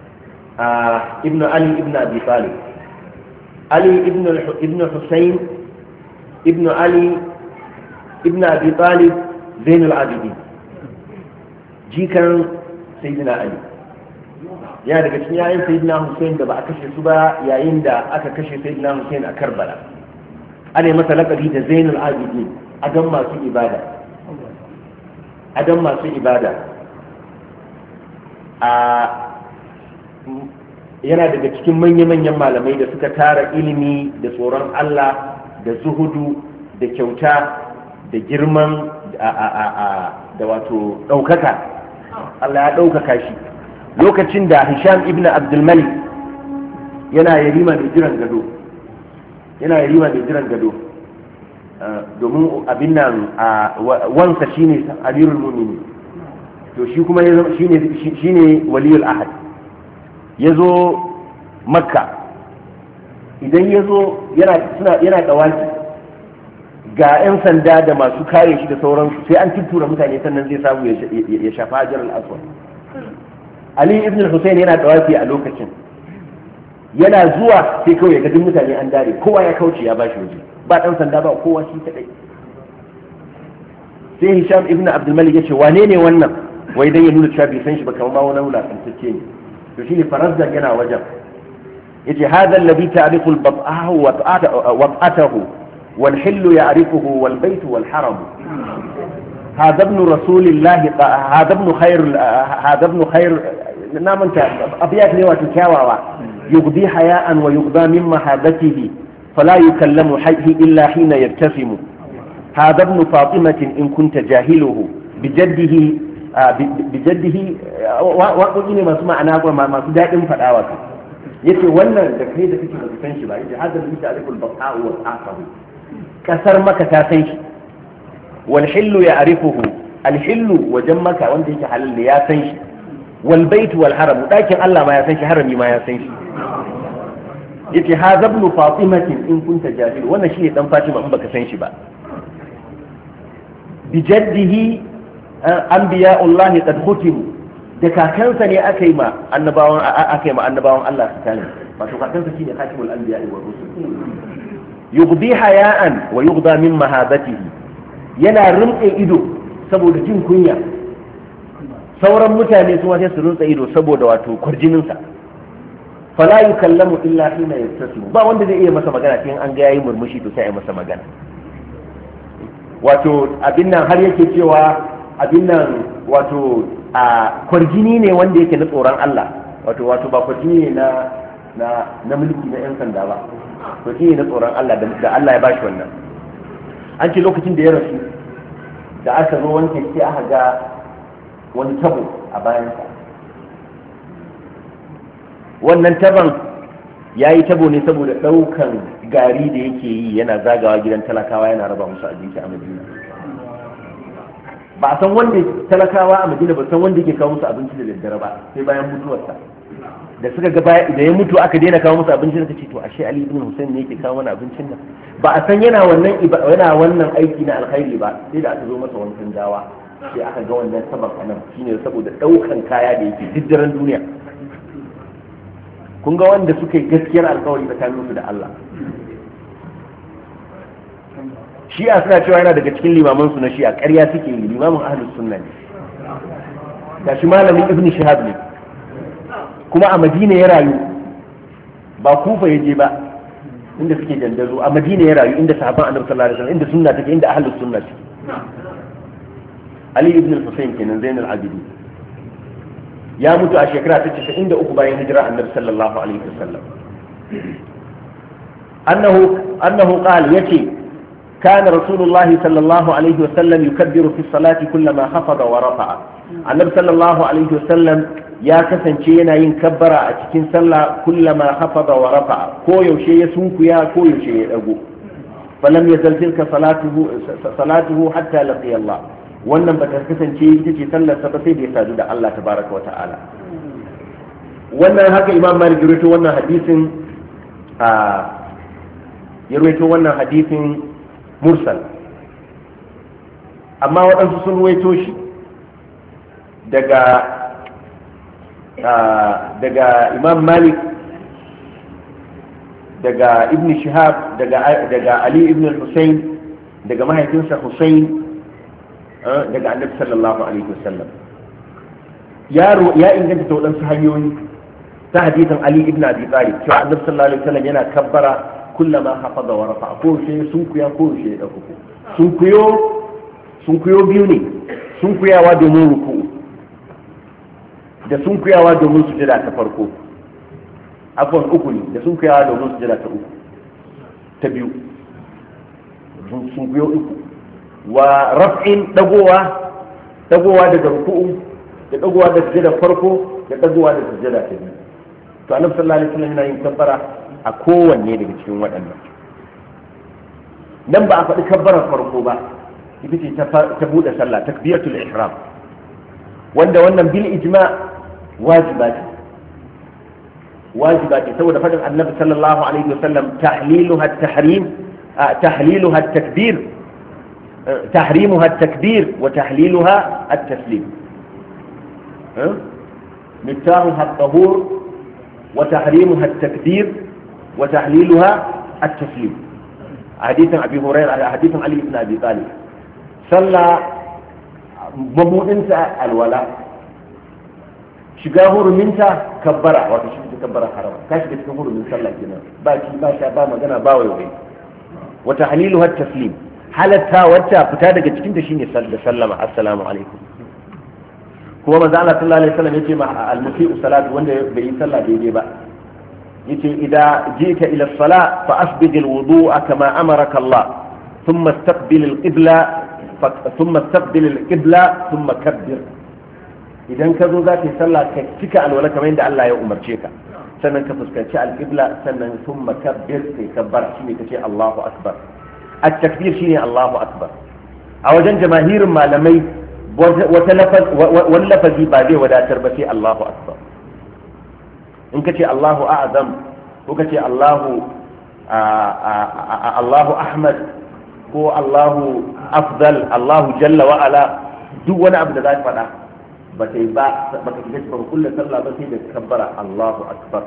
آه ابن علي ابن ابي طالب. علي ابن ابن حسين ابن علي ابن ابي طالب زين العابدين جي كان سيدنا علي. ya daga cikin yayin sayyidina Hussein da ba a kashe su ba yayin da aka kashe sayyidina Hussein a Karbala. Ana masa laqabi da Zainul Abidin, adam masu ibada. Adam masu ibada. A yana daga cikin manya-manyan malamai da suka tara ilimi da tsoron Allah da zuhudu da kyauta da girman da wato ɗaukaka. Allah ya ɗaukaka shi lokacin da Hisham ibn Abdul Malik yana yarima mai jiran gado yana yarima mai jiran gado domin abin nan wansa shine amirul mu'minin to shi kuma shine shine waliyul ahad yazo makka idan yazo yana suna yana dawaki ga 'yan sanda da masu kare shi da sauransu sai an tuttura mutane sannan zai samu ya shafa hajar al-aswad. Ali ibn Hussein yana dawafi a lokacin yana zuwa sai kawai ya ga duk mutane an dare kowa ya kauce ya bashi waje ba dan sanda ba kowa shi kadai. sai Hisham ibn Abdul Malik yace wane ne wannan wai dan ya nuna cewa bai san shi ba kamar ma wani wulakantacce ne to shine Farazdak yana wajen yace hadha alladhi ta'rifu al-bat'ahu wa ta'atahu والحل يعرفه والبيت والحرم هذا ابن رسول الله هذا ابن خير هذا ابن خير نعم انت ابيات لي وتكاواوا يغضي حياء ويغضى من محابته فلا يكلم حيه الا حين يبتسم هذا ابن فاطمه ان كنت جاهله بجده بجده وقولي ما سمع انا ما su dadin fadawa yace wannan da kai da kake ba san shi ba yace hada bi ta'riful bat'a wa ta'ahu kasar maka ta san shi wal hillu ya'rifuhu al hillu wajen maka wanda yake halal ne ya san shi wal bait wal haram dakin Allah ma ya san shi harami ma ya san shi yace hadha ibn fatimah in kunta jahil wannan shine dan Fatima in baka san shi ba bi jaddihi anbiya'ullah qad khutimu da kakansa ne aka yi ma annabawan aka yi ma annabawan Allah su tani wato kakansa shine khatimul anbiya'i wa rusul yugdi haya'an wa yugda min mahabatihi yana rinƙe ido saboda jin kunya sauran mutane su sai su rinƙe ido saboda wato kwarjinin sa fala yukallamu illa hina yastasimu ba wanda zai iya masa magana sai an ga yayi murmushi to sai ai masa magana wato abin nan har yake cewa abin nan wato a kwarjini ne wanda yake na tsoron Allah wato wato ba kwarjini ne na na na mulki na yan sanda ba to shi ne na tsoron Allah da Allah ya bashi wannan an ce lokacin da ya rasu da aka zo wanke sai aka ga wani tabo a bayansa wannan taban ya yi tabo ne saboda ɗaukan gari da yake yi yana zagawa gidan talakawa yana raba musu abinci a Madina ba a san wanda talakawa a Madina ba san wanda yake kawo musu abinci da daddare ba sai bayan mutuwarsa da suka ga da ya mutu aka daina kawo musu abinci suka ce to ashe Ali ibn Hussein ne yake kawo mana abincin nan ba a san yana wannan yana wannan aiki na alkhairi ba sai da aka zo masa wancan dawa sai aka ga wannan sabab anan shine saboda daukan kaya da yake diddiran duniya kun ga wanda suka yi gaskiyar alkawari tsakanin su da Allah shi'a suna cewa yana daga cikin limaman su na shi'a ƙarya suke yi limamin ahlus sunna ne gashi malamin ibn shihab ne kuma a madina ya rayu ba kufa ya je ba inda suke dandazo a madina ya rayu inda sahabban annabi sallallahu alaihi wasallam inda sunna take inda ahlus sunna ce ali ibn al-husayn kenan zainul abidin ya mutu a shekara ta casa'in da uku bayan hijira annabi sallallahu alaihi wasallam annahu annahu qala yace كان رسول الله صلى الله عليه وسلم يكبر في الصلاة كلما خفض ورفع النبي صلى الله عليه وسلم ya kasance yana yin kabbara a cikin sallah kullama hafaza wa rafa'a ko yaushe ya sunkuya ko yaushe ya dago falam yazal tilka salatuhu salatuhu hatta laqiya Allah wannan ba ta kasance ita ce sallar sa ba sai da ya sadu da Allah tabaraka wa ta'ala wannan haka Imam Malik ya rawaito wannan hadisin a ya rawaito wannan hadisin mursal amma waɗansu sun rawaito shi daga daga Imam Malik daga Ibn Shihab daga daga Ali ibn al-Husayn daga mahaifinsa Husayn daga Annabi sallallahu alaihi wasallam ya ya inganta ta wadansu hanyoyi ta hadisin Ali ibn Abi Talib cewa Annabi sallallahu alaihi wasallam yana kabbara kullama hafaza wa rafa ko shi sun kuya ko shi ya dauko sun kuyo sun kuyo biyu ne sun kuyawa domin ruku'u da sun kuyawa domin sujada ta farko afwan uku ne da sun kuyawa domin sujada ta uku ta biyu sun kuyo uku wa raf'in dagowa dagowa daga ruku'u da dagowa da sujada farko da dagowa da sujada ta biyu to annabi sallallahu alaihi wasallam yana yin kabbara a kowanne daga cikin waɗannan nan ba a faɗi kabbarar farko ba ita ce ta buɗe sallah takbiratul ihram wanda wannan bil ijma wajiba ce wajiba ce saboda faɗin annabi sallallahu alaihi wasallam tahliluha at-tahrim tahliluha at-takbir tahrimuha at-takbir wa tahliluha at-taslim مفتاحها الطهور وتحريمها التكبير وتحليلها التسليم حديث أبي هريرة حديث علي بن أبي طالب صلى مبودنت الولاء شجاهور منتا كبرة وتشبه كبرة حرام كاشف تكبر من صلى كنا باكي باشا با مجانا باوي وتحليلها التسليم حالتها وتا فتادك تكنت شيني سلم السلام عليكم kuma manzo Allah sallallahu alaihi wasallam yace ma al-musii'u salatu wanda bai yi sallah daidai ba yace idza jita ila as-salat fa asbigh al-wudu'a kama amaraka Allah thumma istaqbil al-qibla thumma istaqbil al-qibla thumma kabbir idan ka zo zaka yi sallah ka cika alwala kamar yadda Allah ya umarce ka sannan ka fuskanci al-qibla sannan thumma kabbir kai kabbar shine kace Allahu akbar at-takbir shine Allahu akbar a wajen jamahirin malamai wani lafazi ba zai wadatar ba sai Allahu akbar in ka ce Allahu a'zam ko ka ce Allahu Allahu ahmad ko Allahu afdal Allahu jalla wa ala duk wani abu da za ka faɗa ba sai ba ba ka kike ba kullu sallah ba sai da kabbara Allahu akbar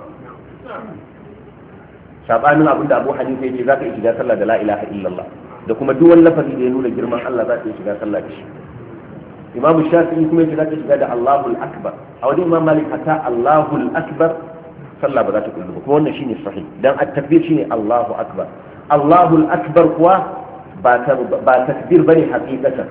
sabanin abin da Abu Hanifa yake zaka yi shiga sallah da la ilaha illallah da kuma duk wani lafazi da ya nuna girman Allah zaka yi shiga sallah da shi imam shafi'i kuma yake zaka shiga da Allahul akbar a wajen imam malik hatta Allahul akbar sallah ba za ta kullu ba kuma wannan shine sahih dan at-takbir shine Allahu akbar Allahul akbar kuwa ba ba takbir bane haqiqatan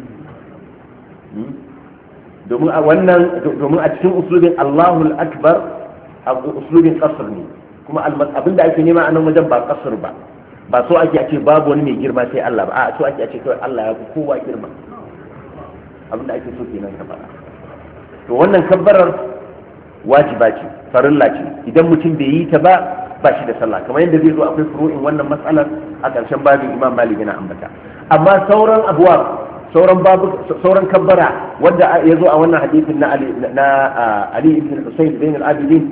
domin a wannan domin a cikin uslubin Allahul akbar a uslubin qasr ne kuma abinda ake nema a nan wajen ba qasr ba ba so ake a ce babu wani mai girma sai Allah ba a so ake a ce kawai Allah ya fi kowa girma abinda ake so kenan ka faɗa to wannan kabbarar wajiba ce farilla ce idan mutum bai yi ta ba ba shi da sallah kamar yadda zai zo akwai furu'in wannan matsalar a ƙarshen babin Imam Malik yana ambata amma sauran abuwa sauran babu sauran kabbara wanda ya zo a wannan hadisin na Ali na Ali ibn Husayn bin al-Abidin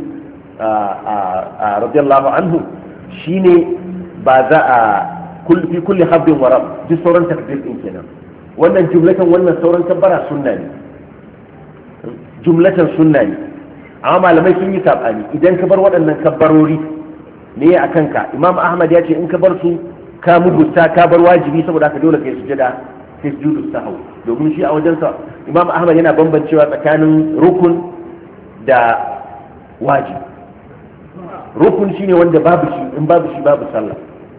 radiyallahu anhu shine ba za a kulli kulli habbin warab duk sauran takbir din kenan wannan jumlatan wannan sauran kabbara sunna ne jumlatan sunna ne amma malamai sun yi sabani idan ka bar waɗannan kabbarori ne a kanka Imam Ahmad ya ce in ka bar su ka mugusta ka bar wajibi saboda ka dole kai sujada sai sujudu sahwi domin shi a wajensa Imam Ahmad yana bambancewa tsakanin rukun da wajibi rukun shine wanda babu shi in babu shi babu sallah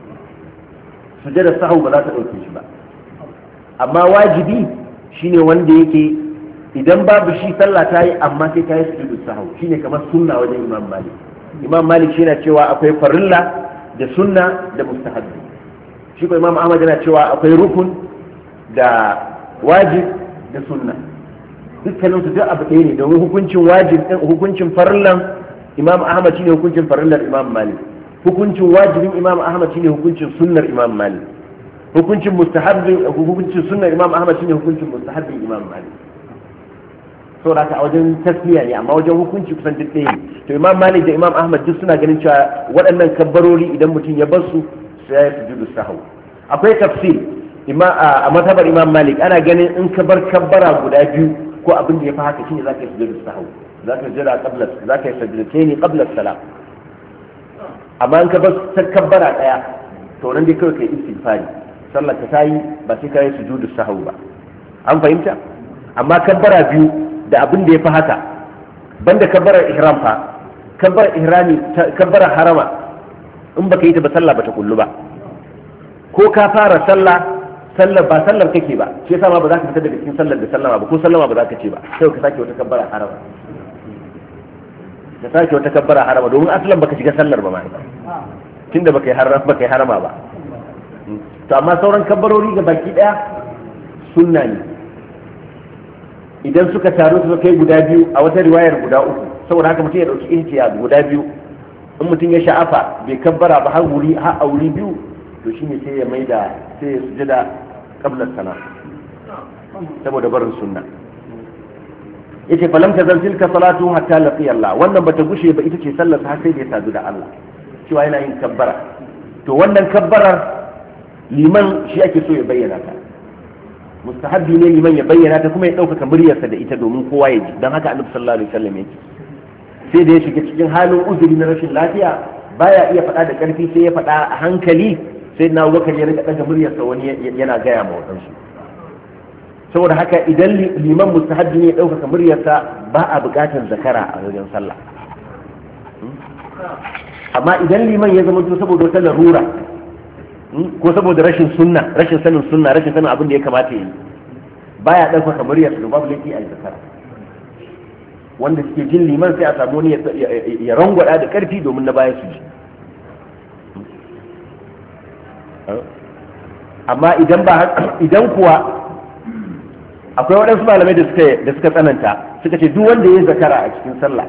sujada sahwi ba za ta dauke shi ba amma wajibi shine wanda yake idan babu shi sallah ta yi amma sai ta yi sujudu sahwi shine kamar sunna wajen Imam Malik Imam Malik shi yana cewa akwai farilla da sunna da mustahabbi shi ko Imam Ahmad yana cewa akwai rukun da wajib da sunna dukkanin su duk abu ɗaya ne domin hukuncin wajib din hukuncin farillan Imam Ahmad shine hukuncin farillar Imam Malik hukuncin wajibin Imam Ahmad shine hukuncin sunnar Imam Malik hukuncin mustahabbin hukuncin sunnar Imam Ahmad shine hukuncin mustahabbin Imam Malik so da a wajen tasmiya ne amma wajen hukunci kusan duk ɗaya ne to Imam Malik da Imam Ahmad duk suna ganin cewa waɗannan kabbarori idan mutum ya bar su sai ya sujudu sahwi akwai tafsir a matabar Imam Malik ana ganin in ka bar kabbara guda biyu ko abin da ya fi haka shine zaka yi sujudu sahwi zaka jira qabla zaka yi sajdatayn qabla salam amma in ka bar kabbara daya to nan dai kawai kai istighfari sallar ka tayi ba sai kai sujudu sahwi ba an fahimta amma kabbara biyu da abin da ya fi haka banda kabbarar ihram fa kabbarar ihrami kabbarar harama in baka yi ta ba sallah ba ta kullu ba ko ka fara sallah sallar ba sallar kake ba shi yasa ma ba za ka fita daga cikin sallar da sallama ba ko sallama ba za ka ce ba sai ka sake wata kabbara harama ka sake wata kabbara harama domin aslan baka shiga sallar ba ma tunda baka yi harama baka yi harama ba to amma sauran kabbarori ga baki daya sunna ne idan suka taru su kai guda biyu a wata riwayar guda uku saboda haka mutum ya dauki ihtiya guda biyu in mutum ya sha'afa bai kabbara ba har wuri har a wuri biyu to shine sai ya maida sai ya sujada qabla sana saboda barin sunna yace falam tazal tilka salatu hatta laqiya Allah wannan bata gushe ba ita ce sallar har sai da ya sadu da Allah cewa yana yin kabbara to wannan kabbarar liman shi ake so ya bayyana ta mustahabbi ne liman ya bayyana ta kuma ya ɗaukaka muryarsa da ita domin kowa ya ji don haka annabi sallallahu alaihi wasallam yake sai da ya shiga cikin halin uzuri na rashin lafiya baya iya faɗa da ƙarfi sai ya faɗa a hankali sai na Abubakar ya rika ɗaga muryarsa wani yana gaya ma wadansu saboda haka idan liman mustahabbi ne ya ɗaukaka muryarsa ba a buƙatar zakara a wajen sallah amma idan liman ya zama to saboda wata larura ko saboda rashin sunna rashin sanin sunna rashin sanin abin da ya kamata yi baya ɗaukaka muryarsa da babu laifi a zakara wanda suke jin liman sai a samu wani ya rangwada da ƙarfi domin na baya su ji amma idan ba idan kuwa akwai waɗansu malamai da suka da suka tsananta suka ce duk wanda ya zakara a cikin sallah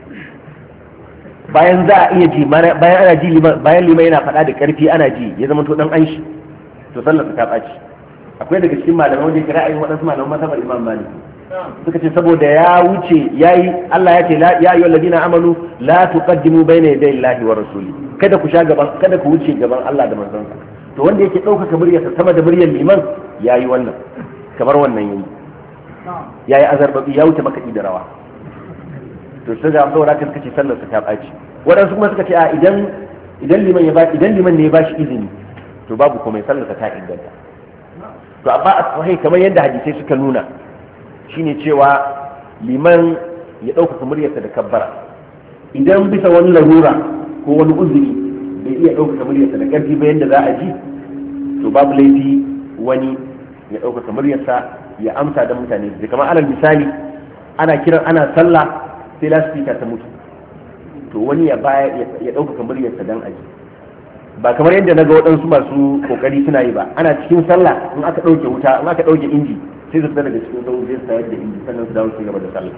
bayan za a iya ji bayan ana ji bayan liman yana faɗa da ƙarfi ana ji ya zama to dan an shi to sallar ta ɓaci akwai daga cikin malamai wanda ya ra'ayin waɗansu malaman masabar imam malik suka ce saboda ya wuce yayi Allah ya ce ya ayyuhal ladina amanu la tuqaddimu bayna yaday Allahi wa rasuli kada ku sha gaban kada ku wuce gaban Allah da manzonsa to wanda yake ɗaukaka muryarsa sama da muryar liman yayi wannan kamar wannan yayi yayi azarbabi ya wuce makaɗi da rawa to sai ga saboda haka suka ce sallar ta ɓaci waɗansu kuma suka ce a idan idan liman ya ba idan liman ne ya bashi izini to babu komai sallar ta inganta to amma a sahih kamar yadda hadisai suka nuna shine cewa liman ya ɗaukaka muryarsa da kabbara idan bisa wani larura ko wani uzuri bai iya ɗaukaka muryarsa da ƙarfi ba yadda za a ji to babu laifi wani ya ɗaukaka muryarsa ya amsa da mutane da kamar alal misali ana kiran ana sallah sai lasfika ta mutu to wani ya baya ya ɗaukaka muryarsa dan aji ba kamar yadda na ga waɗansu masu kokari suna yi ba ana cikin sallah in aka ɗauke wuta in aka ɗauke inji sai su fita daga cikin sauran zai sayar da inji sannan su dawo su gaba da sallah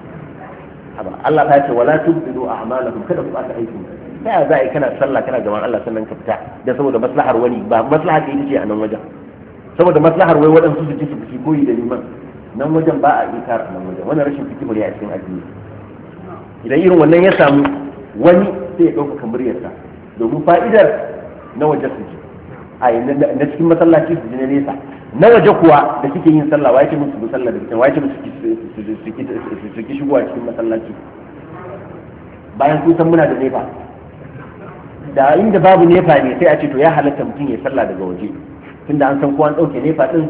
Allah ta ce wala tubdilu a'malakum kada ku aka aikin ta ya za a yi kana sallah kana gaban Allah sannan ka fita da saboda maslahar wani ba maslaha ta ita ce a nan wajen saboda maslahar wai waɗansu su ji su fi koyi da liman nan wajen ba a ikar a nan wajen wannan rashin fikimar ya cikin addini idan irin wannan ya samu wani sai ya ɗaukaka muryarsa domin fa'idar na waje su ji a na cikin masallaci su ji na nesa na waje kuwa da suke yin sallah waye ce musu su sallah da cikin waye ce musu su ki shigowa cikin masallaci bayan sun san muna da nefa da inda babu nefa ne sai a ce to ya halatta mutum ya sallah daga waje tunda an san ko an dauke nefa din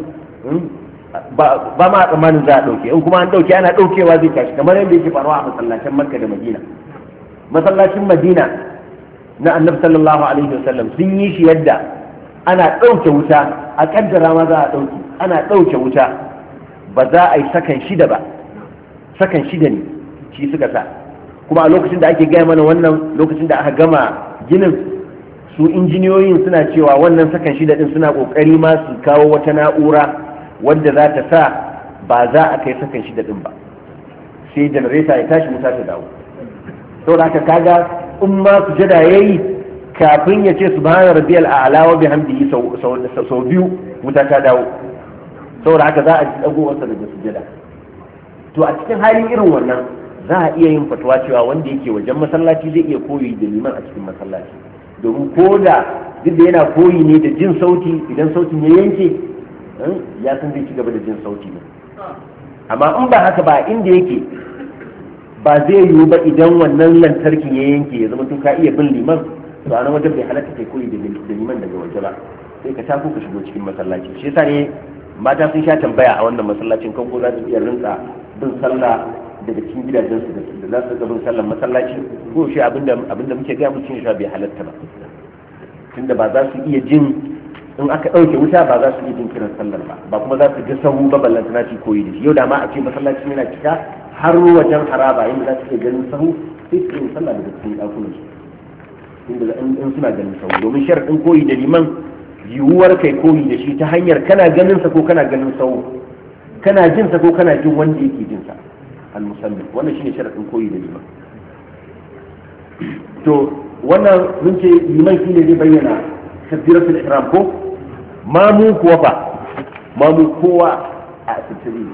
ba ma tsammanin za a dauke in kuma an dauke ana daukewa zai tashi kamar yadda yake faruwa a masallacin Makka da Madina masallacin Madina na Annabi sallallahu alaihi wasallam sun yi shi yadda ana dauke wuta a kaddara ma za a dauke ana dauke wuta ba za a yi sakan shida ba sakan shida ne shi suka sa kuma a lokacin da ake gaya mana wannan lokacin da aka gama ginin su injiniyoyin suna cewa wannan sakan shida din suna kokari ma su kawo wata na'ura wadda za ta sa ba za a kai sakan shida din ba sai janareta ya tashi wuta ta dawo saboda haka kaga in ma sujada yayi kafin ya ce subhana rabbiyal a'la wa bihamdihi sau biyu wuta ta dawo saboda haka za a ji dagowarsa daga sujada to a cikin halin irin wannan za a iya yin fatuwa cewa wanda yake wajen masallaci zai iya koyi da liman a cikin masallaci domin ko da duk da yana koyi ne da jin sauti idan sautin ya yanke ya san zai ci gaba da jin sauti ne amma in ba haka ba inda yake ba zai yiwu ba idan wannan lantarkin ya yanke ya zama tun ka iya bin liman to a nan wajen bai halatta kai koyi da liman daga waje ba sai ka tafi ka shigo cikin masallaci shi yasa ne mata sun sha tambaya a wannan masallacin kan ko za su iya rinka bin sallah daga cikin gidajensu da za su ga bin sallar masallaci ko shi abinda abinda muke ga mutum shi bai halatta ba tunda ba za su iya jin in aka ɗauke wuta ba za su iya jin kiran sallar ba ba kuma za su ga sahu ba ballantana ci koyi da shi yau da ma a ce masallacin yana cika har wajen haraba inda za su iya ganin sahu sai su yi sallah daga cikin ɗakunan su inda in suna ganin sahu domin sharaɗin koyi da liman yiwuwar kai koyi da shi ta hanyar kana ganin sa ko kana ganin sahu kana jin sa ko kana jin wanda yake jin sa al-musalli wannan shine sharadin koyi da liman to wannan mun ce liman shine zai bayyana takbiratul ihram ko mamu kuwa fa mamu kowa a asirce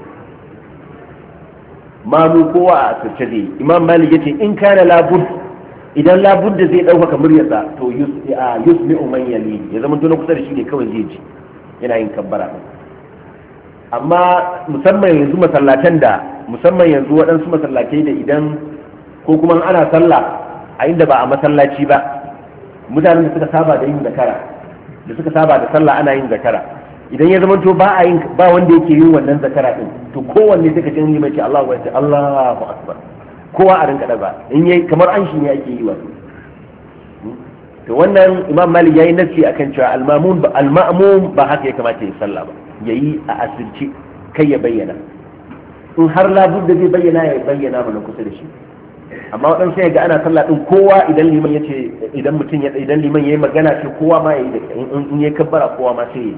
mamu kowa a asirce zai imam malik yace in kana labud idan labud da zai dauka muryarsa to yusmi'u man yali ya zama tuna kusa da shi ne kawai zai ji yana yin kabbara amma musamman yanzu masallatan da musamman yanzu waɗansu masallatai da idan ko kuma ana sallah a inda ba a masallaci ba mutanen da suka saba da yin zakara da suka saba da sallah ana yin zakara idan ya zama to ba a yin ba wanda yake yin wannan zakara din to kowanne suka jin mai ce Allahu akbar Allahu akbar kowa a rinka daga in yayi kamar an shi ne ake yi wa to wannan imam malik yayi nasi akan cewa al-mamun al-ma'mum ba haka ya kamata ya sallah ba yayi a asirce kai ya bayyana in har labud da zai bayyana ya bayyana mana kusa da shi amma wadan sai ga ana sallah din kowa idan liman yace idan mutum ya idan liman yayi magana sai kowa ma yayi in yayi kabbara kowa ma sai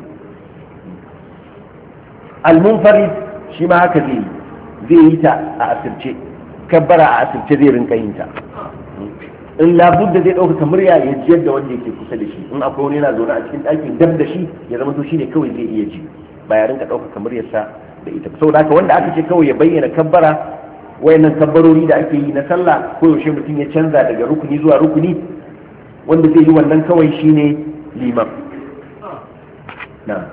al-munfarid shi ma haka zai zai yi ta a asirce kabbara a asirce zai rinka yin ta in labudda zai ɗaukaka murya ya jiyar da wanda yake kusa da shi in akwai wani yana zaune a cikin ɗakin dab da shi ya zama to shi ne kawai zai iya ji ba ya rinka ɗaukaka muryarsa da ita saboda haka wanda aka ce kawai ya bayyana kabbara wayannan kabbarori da ake yi na sallah ko yaushe mutum ya canza daga rukuni zuwa rukuni wanda zai yi wannan kawai shine liman na'am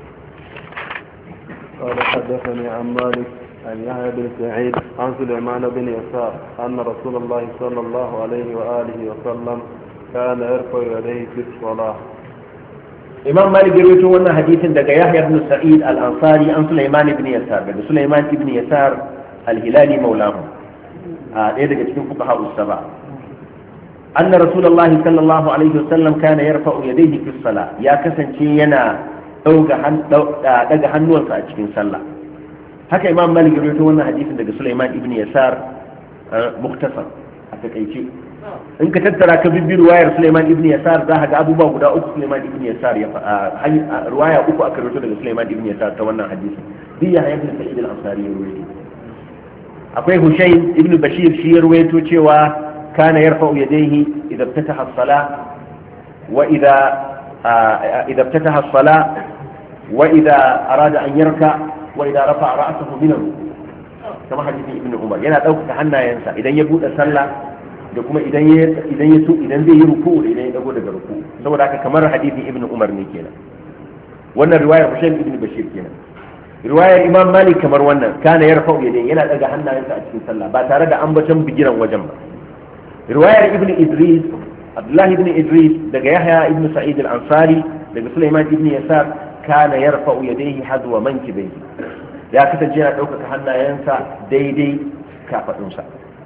قال حدثني عن مالك عن يحيى بن سعيد عن سليمان بن يسار أن رسول الله صلى الله عليه وآله وسلم كان يرفع يديه في الصلاة. إمام مالك يروي وانا حديث دقى يحيى بن سعيد الأنصاري عن سليمان بن يسار دقى سليمان بن يسار الهلالي مولاه إيه دقى تكون فقهاء السبع أن رسول الله صلى الله عليه وسلم كان يرفع يديه في الصلاة يا كسن شينا daga hannuwansa a cikin sallah haka imam malik ya rawaito wannan hadisin daga Sulaiman ibn Yasar muktasar a takaice in ka tattara ka bibbi ruwayar Sulaiman ibn Yasar za ka ga abubuwa guda uku Sulaiman ibn Yasar ya ruwaya uku aka rawaito daga Sulaiman ibn Yasar ta wannan hadisi bi ya ibn Sa'id al-Ansari ya rawaito akwai Hushayn ibn Bashir shi ya rawaito cewa kana yarfa'u yadayhi idza iftataha as-salah wa idza idza iftataha as-salah wa idza arada an yarka wa idan rafa ra'sahu min ar-ruku kamar hadisin ibnu umar yana dauka hannayensa idan ya bude sallah da kuma idan ya idan ya so idan zai yi ruku da idan ya dago daga ruku saboda haka kamar hadisin ibnu umar ne kenan wannan riwayar Hushaym ibn Bashir kenan riwayar Imam Malik kamar wannan kana yarfa'u yadayhi yana daga hannayensa a cikin sallah ba tare da ambaton bigiran wajen ba riwayar ibn Idris Abdullah ibn Idris daga Yahya ibn Sa'id al-Ansari daga Sulaiman ibn Yasar kana yarfa'u yadayhi hadwa mankibayhi ya kasance yana ɗaukaka hannayensa daidai kafadunsa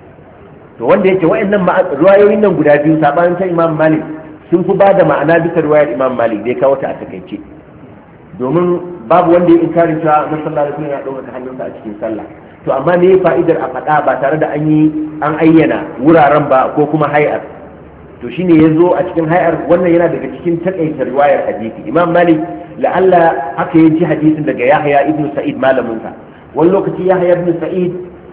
to wanda yake wa'annan ruwayoyin nan guda biyu sabanin ta Imam Malik sun fi ba da ma'ana bisa ruwayar Imam Malik da ya kawo ta a takaice domin babu wanda ya inkari cewa na sallah da kuma ya ɗaukaka hannunsa a cikin sallah to amma me fa'idar a faɗa ba tare da an yi an ayyana wuraren ba ko kuma hay'ar to shine yazo a cikin hay'ar wannan yana daga cikin takaita riwayar hadisi Imam Malik la'alla aka yi hadisin daga Yahya ibn Sa'id malamin sa wani lokaci Yahya ibn Sa'id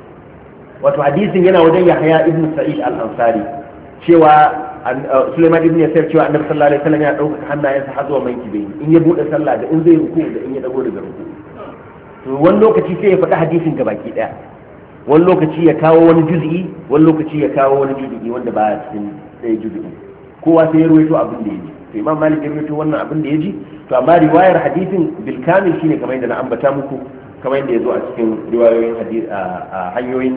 wato hadisin yana wajen Yahya ibn Sa'id al-Ansari cewa Sulaiman ibn Yasar cewa Annabi sallallahu alaihi wasallam ya dauka hannayensa har zuwa mankibai in ya bude sallah da in zai ruku da in ya dago daga ruku to wani lokaci sai ya faɗi hadisin gabaki daya wani lokaci ya kawo wani juz'i wani lokaci ya kawo wani juz'i wanda ba cikin ɗaya juz'i kowa sai ya ruwaito abin da ya ji to Imam Malik ya ruwaito wannan abin da ya ji to amma riwayar hadisin bil kamil shine kamar yadda na ambata muku kamar yadda ya zo a cikin riwayoyin hadisi a hanyoyin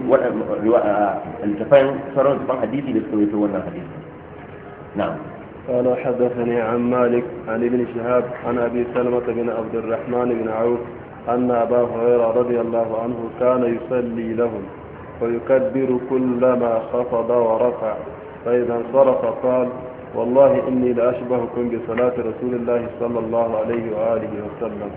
littafan sauran littafan hadisi da suka ruwaito wannan hadisi na'am قال حدثني عن مالك عن ابن شهاب عن ابي سلمة بن عبد الرحمن بن عوف ان ابا هريرة رضي الله عنه كان يصلي لهم ويكبر كلما خفض ورفع فاذا انصرف قال والله إني لأشبهكم بصلاة رسول الله صلى الله عليه وآله وسلم.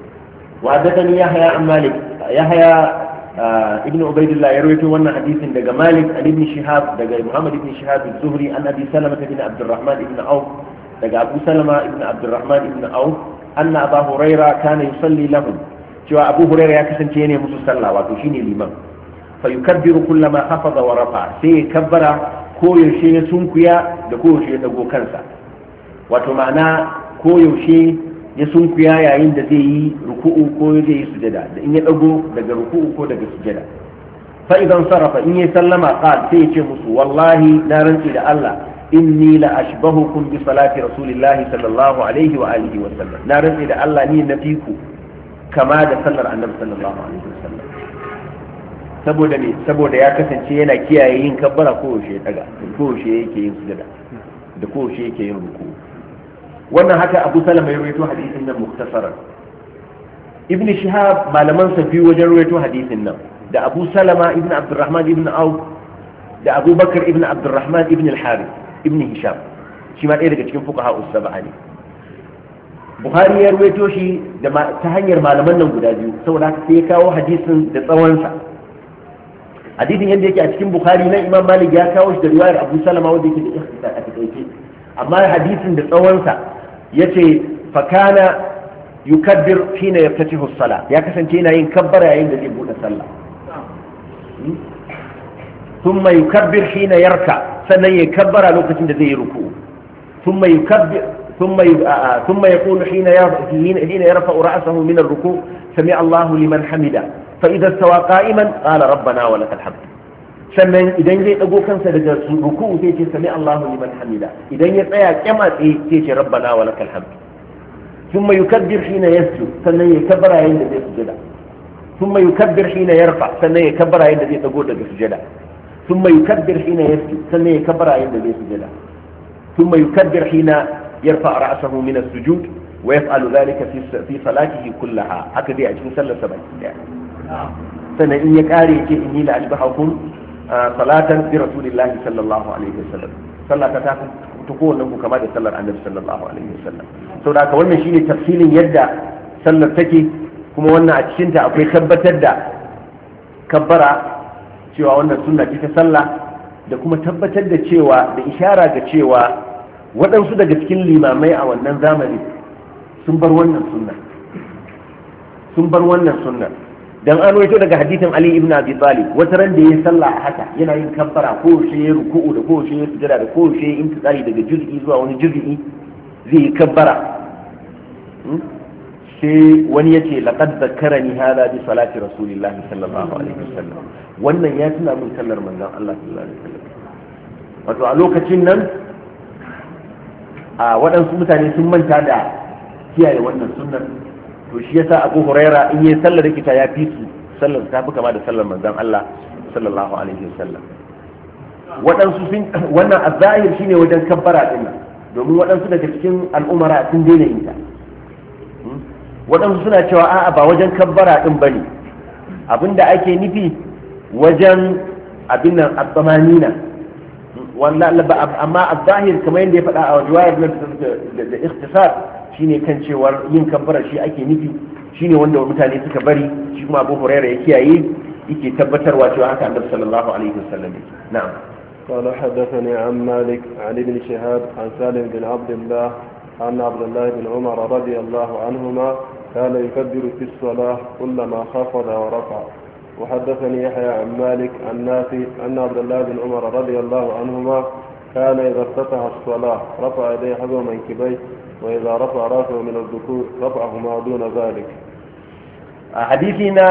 وحدثني يحيى عن مالك يحيى آه ابن عبيد الله يروي وانا حديث دقى مالك عن ابن شهاب دقى محمد بن شهاب الزهري عن أبي سلمة بن عبد الرحمن بن عوف دقى أبو سلمة بن عبد الرحمن بن عوف أن أبا هريرة كان يصلي لهم cewa Abu Hurairah ya kasance yana musu sallah wato shine liman fa yukabbiru kullama khafada wa rafa sai kabbara ko yaushe ya sunkuya da ko yaushe ya dago kansa wato ma'ana ko yaushe ya sunkuya yayin da zai yi ruku'u ko zai yi sujada da in ya dago daga ruku'u ko daga sujada fa idan sarafa in ya sallama qal sai ya ce musu wallahi na rantsi da Allah inni la ashbahukum bi salati rasulillahi sallallahu alaihi wa alihi wa sallam na rantsi da Allah ni na fiku kama da sallar annabi sallallahu alaihi wa sallam saboda ne saboda ya kasance yana kiyaye yin kabbara ko yaushe ya daga ko yaushe yake yin sujada da ko yaushe yake yin ruku wannan haka Abu Salama ya rawaito hadisin nan mukhtasaran Ibn Shihab malaman sa biyu wajen rawaito hadisin nan da Abu Salama ibn Abdurrahman ibn Auf da Abu Bakar ibn Abdurrahman ibn al-Harith ibn Hisham shi ma ɗaya daga cikin fuqaha us-sab'a ne Bukhari ya rawaito shi da ta hanyar malaman nan guda biyu saboda haka sai ya kawo hadisin da tsawon sa hadisin yadda yake a cikin Bukhari na Imam Malik ya kawo shi da riwayar Abu Salama wanda yake da ikhtisar a takaice amma hadisin da tsawon sa yace fa kana yukabbir hina yaftatihu as-salah ya kasance yana yin kabbara yayin da zai bude sallah thumma yukabbir hina yarka sannan ya kabbara lokacin da zai yi ruku thumma yukabbir thumma thumma yaqulu hina hina yarfa'u ra'sahu min ar-ruku' sami'a Allahu liman hamida fa idha istawa qa'iman qala rabbana wa lakal hamd sannan idan zai dago kansa daga ruku sai ce sami'a Allahu liman hamida idan ya tsaya kyamatse sai ce rabbana wa lakal hamd thumma yukabbir hina yasjud sannan ya kabbara yayin da zai sujada thumma yukabbir hina yarfa sannan ya kabbara yayin da zai dago daga sujada ثم يكبر حين يسجد سنة يكبر عند ذي سجدة ثم يكبر حين يرفع رأسه من السجود ويفعل ذلك في في صلاته كلها هكذا أجل سلة سبع سنة إن يكاري إني لأشبهكم صلاة برسول الله صلى الله عليه وسلم صلاة تتاكم تقول لكم كما صلى النبي صلى الله عليه وسلم سورة كوانا شيني تفصيل يدى صلى تكي كما وانا أتشنت أقول كبت يدى كبرا cewa wannan sunna ce ta sallah da kuma tabbatar da cewa da ishara ga cewa waɗansu daga cikin limamai a wannan zamani sun bar wannan sunna sun bar wannan sunna dan an waito daga hadithin Ali ibn Abi Talib wata ran da yayin sallah a haka yana yin kabbara ko shi ya ruku'u da ko shi ya sujada da ko shi ya intisari daga juz'i zuwa wani juz'i zai yi kabbara sai wani yace laqad zakkarani hada bi salati rasulillahi sallallahu alaihi wasallam wannan ya tuna min sallar manzon Allah sallallahu alaihi wasallam wato a lokacin nan a waɗansu mutane sun manta da kiyaye wannan sunnar to shi yasa Abu Huraira in yi sallar kita ya fi su sallar ta fi kama da sallar manzon Allah sallallahu alaihi wasallam waɗansu sun wannan azahir shine wajen kabbara din nan domin waɗansu daga cikin al'umara sun daina yin ta waɗansu suna cewa a'a ba wajen kabbara din bane abinda ake nufi wajen abin nan at-tamanina wallahi amma az-zahir kamar yadda ya faɗa a riwayar nan da ikhtisar shine kan cewar yin kabbara shi ake nufi shine wanda mutane suka bari shi kuma Abu Hurairah ya kiyaye yake tabbatarwa cewa haka Annabi sallallahu alaihi wasallam na'am قال حدثني عن مالك عن ابن شهاب عن سالم بن عبد الله أن عبد الله بن عمر رضي الله عنهما كان يكبر في الصلاة كلما خفض ورفع وحدثني يحيى عن مالك عن نافع أن عبد الله بن عمر رضي الله عنهما كان إذا افتتح الصلاة رفع يديه حذو منكبيه وإذا رفع رأسه من الذكور رفعهما دون ذلك. حديثنا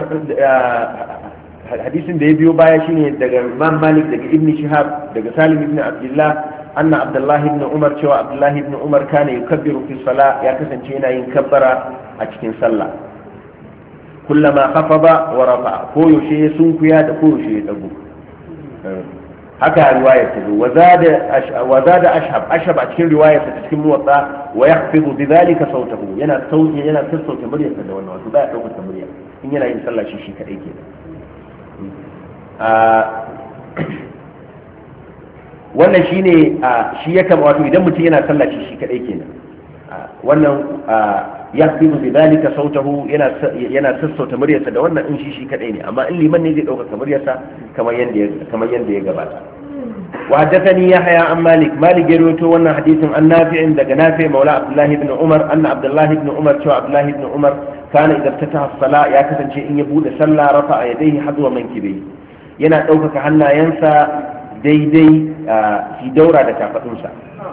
hadisin da ya biyo baya shine daga Imam Malik daga Ibn Shihab daga Salim ibn Abdullah anna Abdullah ibn Umar cewa Abdullah ibn Umar kana yukabbiru fi salat ya kasance yana yin kabbara a cikin sallah kullama khafada wa rafa'a ko yaushe ya sunkuya da ko yaushe ya dago haka riwayar ta zo wa zada ashhab ashhab a cikin riwayar ta cikin muwatta wa yahfizu bidhalika sautahu yana sauti yana sassauta muryarsa da wannan wato baya daukar murya in yana yin sallah shi shi kadai kenan wannan shine shi ya kama wato idan mutum yana sallah shi shi kadai kenan wannan ya fi bi dalika sautahu yana yana sassauta muryarsa da wannan in shi shi kadai ne amma in liman ne zai dauka muryarsa kamar yanda kamar yanda ya gabata وحدثني يحيى عن مالك مالك يرويته وانا حديث عن نافع عند نافع مولى عبد الله بن عمر ان عبد الله بن عمر شو عبد الله بن عمر كان اذا افتتح الصلاه يا كسنشي ان يبود صلى رفع يديه حذو منكبيه yana ɗaukaka hannayensa daidai fi daura da kafadunsa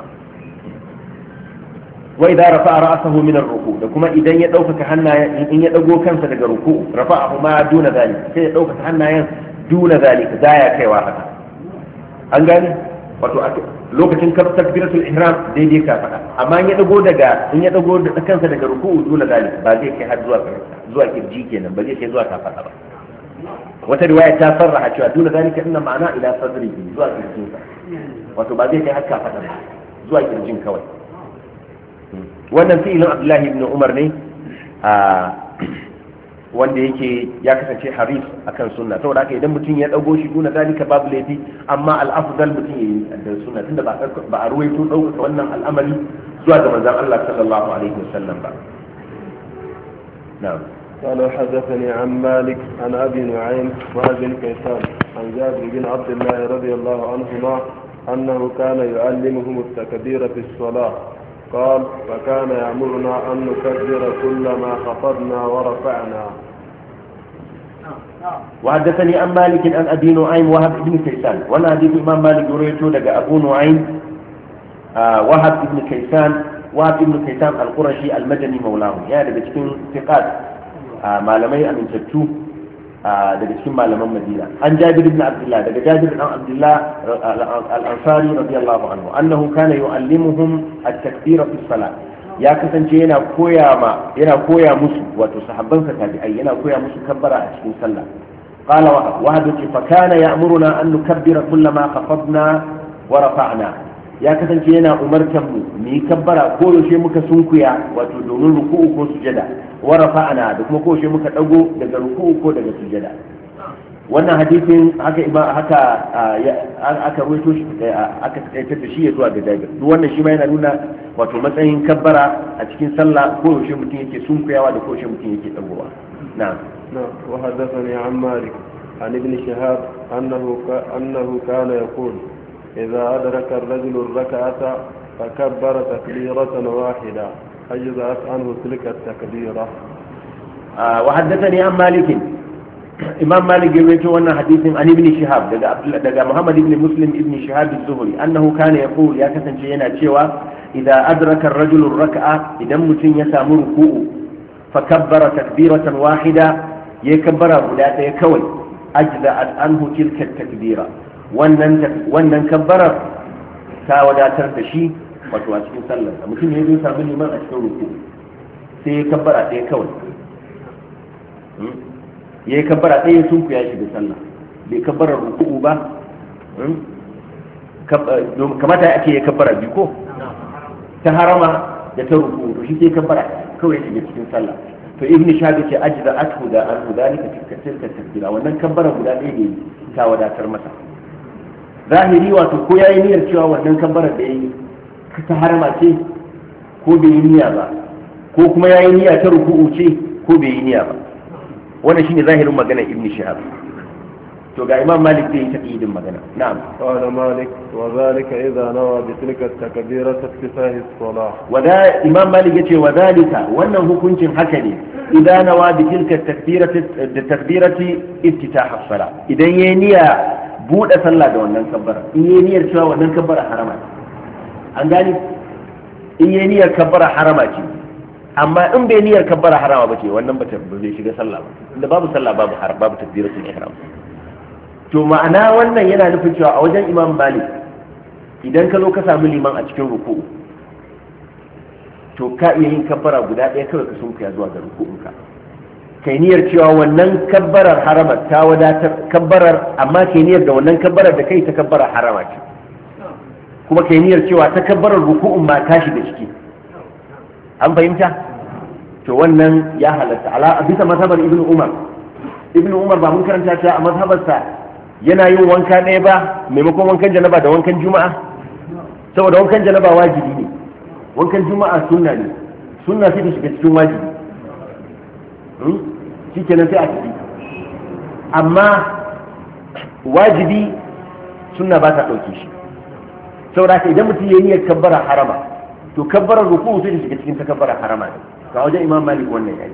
wa idan rafa'a ra'sahu min ar-ruku da kuma idan ya ɗaukaka hannayen in ya dago kansa daga ruku rafa'ahu ma duna zalika sai ya ɗaukaka hannayen duna zalika da ya kaiwa haka an gane wato lokacin takbiratul ihram daidai ka faɗa amma in ya dago daga in ya dago da kansa daga ruku'u dole zalik ba zai kai har zuwa zuwa kirji kenan ba zai kai zuwa kafaɗa ba wata riwaya ta sarraha cewa dole zalika inna ma'ana ila sadri zuwa kirjin sa wato ba zai kai har kafaɗa ba zuwa kirjin kawai wannan fi'ilin Abdullahi ibn Umar ne a wanda yake ya kasance haris akan sunna saboda haka idan mutum ya dago shi duna zalika babu laifi amma al-afdal mutum yayi da sunna tunda ba ba a ruwaito dauka wannan al'amari zuwa ga manzon Allah sallallahu alaihi wasallam ba na'am قال حدثني عن مالك عن ابي نعيم وابن كيسان عن جابر بن عبد الله رضي الله عنهما انه كان يعلمهم التكبير في الصلاه قال فكان يأمرنا أن نكبر كلما خفضنا ورفعنا. وحدثني عن مالك عن أبي نعيم وهب بن كيسان وانا حديث الإمام مالك يرويته لقى أبو نعيم آه وهب بن كيسان وهب بن كيسان القرشي المدني مولاه يعني daga cikin ثقات malamai amintattu daga cikin malaman Madina an Jabir ibn Abdullah daga Jabir ibn Abdullah al-Ansari radiyallahu anhu annahu kana yu'allimuhum at-takbir fi as-salat ya kasance yana koya ma yana koya musu wato sahabban sa tabi'ai yana koya musu kabbara a cikin sallah qala wa wahadu fa kana ya'muruna an nukabbira kullama khafadna wa rafa'na ya kasance yana umartan mu mu yi kabbara ko yaushe muka sunkuya wato domin ruku'u ko sujada wa rafa'na da kuma ko yaushe muka dago daga ruku'u ko daga sujada wannan hadisin haka ima haka aka ruwaito shi aka tsaitar da shi ya zuwa ga Jabir duk wannan shi ma yana nuna wato matsayin kabbara a cikin sallah ko yaushe mutum yake sunkuyawa da ko yaushe mutum yake dagowa na'am na'am wa hadathani an Malik an ibn Shihab annahu annahu kana yaqul إذا أدرك الرجل الركعة فكبر تكبيرة واحدة أجزأت عنه تلك التكبيرة. آه وحدثني عن مالك إمام مالك يروي أن حديث عن ابن شهاب دقى محمد بن مسلم ابن شهاب الزهري أنه كان يقول يا كسن شيئا شيوا إذا أدرك الرجل الركعة إذا متن يسام ركوع فكبر تكبيرة واحدة يكبر ولا يكوي أجزأت عنه تلك التكبيرة wannan kabbarar ta wadatar da shi wato a cikin sallarsa mutum ya zo sami liman a cikin ruku sai ya kabbara ɗaya kawai ya yi kabbara ɗaya sun kuya shi da sallah bai kabbarar ruku ba kamata ya ake ya kabbara biyu ko ta harama da ta ruku to shi sai kabbara kawai ya shiga cikin sallah to ibn shahab ce ajda athu da an dalika tilka takbira wannan kabbara guda ɗaya ne ta wadatar masa zahiri wato ko yayi niyyar cewa wannan kabbarar da yayi ta harama ce ko bai yi niyya ba ko kuma yayi niyya ta ruku'u ce ko bai yi niyya ba wannan shine zahirin maganar ibn shihab to ga imam malik zai yi taqidin magana na'am qala malik wa zalika idha nawa bi tilka at-takbirati iftisahi as-salah wa da imam malik yace wa zalika wannan hukuncin haka ne idza nawa bi tilka at-takbirati at-takbirati iftitah as-salah idan yayi niyya buɗe sallah da wannan kabbara in yi niyyar cewa wannan kabbara harama ce an gani in yi niyyar kabbara harama ce amma in bai niyyar kabbara harama ba ce wannan ba zai shiga sallah ba inda babu sallah babu har babu takbiratul ihram to ma'ana wannan yana nufin cewa a wajen imam malik idan ka zo ka samu liman a cikin ruku'u to ka iya yin kabbara guda ɗaya kawai ka sunkuya zuwa ga ruku'unka kai niyyar cewa wannan kabbarar haramar ta wadatar kabbarar amma kai niyyar da wannan kabbarar da kai ta kabbarar harama ce kuma kai niyyar cewa ta kabbarar ruku'un ma ta shiga ciki an fahimta to wannan ya halatta ala bisa mazhabar ibnu umar ibnu umar ba mun karanta ta a mazhabarsa yana yin wanka ɗaya ba maimakon wankan janaba da wankan juma'a saboda wankan janaba wajibi ne wankan juma'a sunna ne sunna sai ta shiga cikin wajibi shi kenan sai a tafi amma wajibi sunna ba ta ɗauke shi saboda idan mutum ya yi niyyar kabbara harama to kabbarar ruku'u sai shiga cikin takabbara harama ne ga wajen imam malik wannan yayi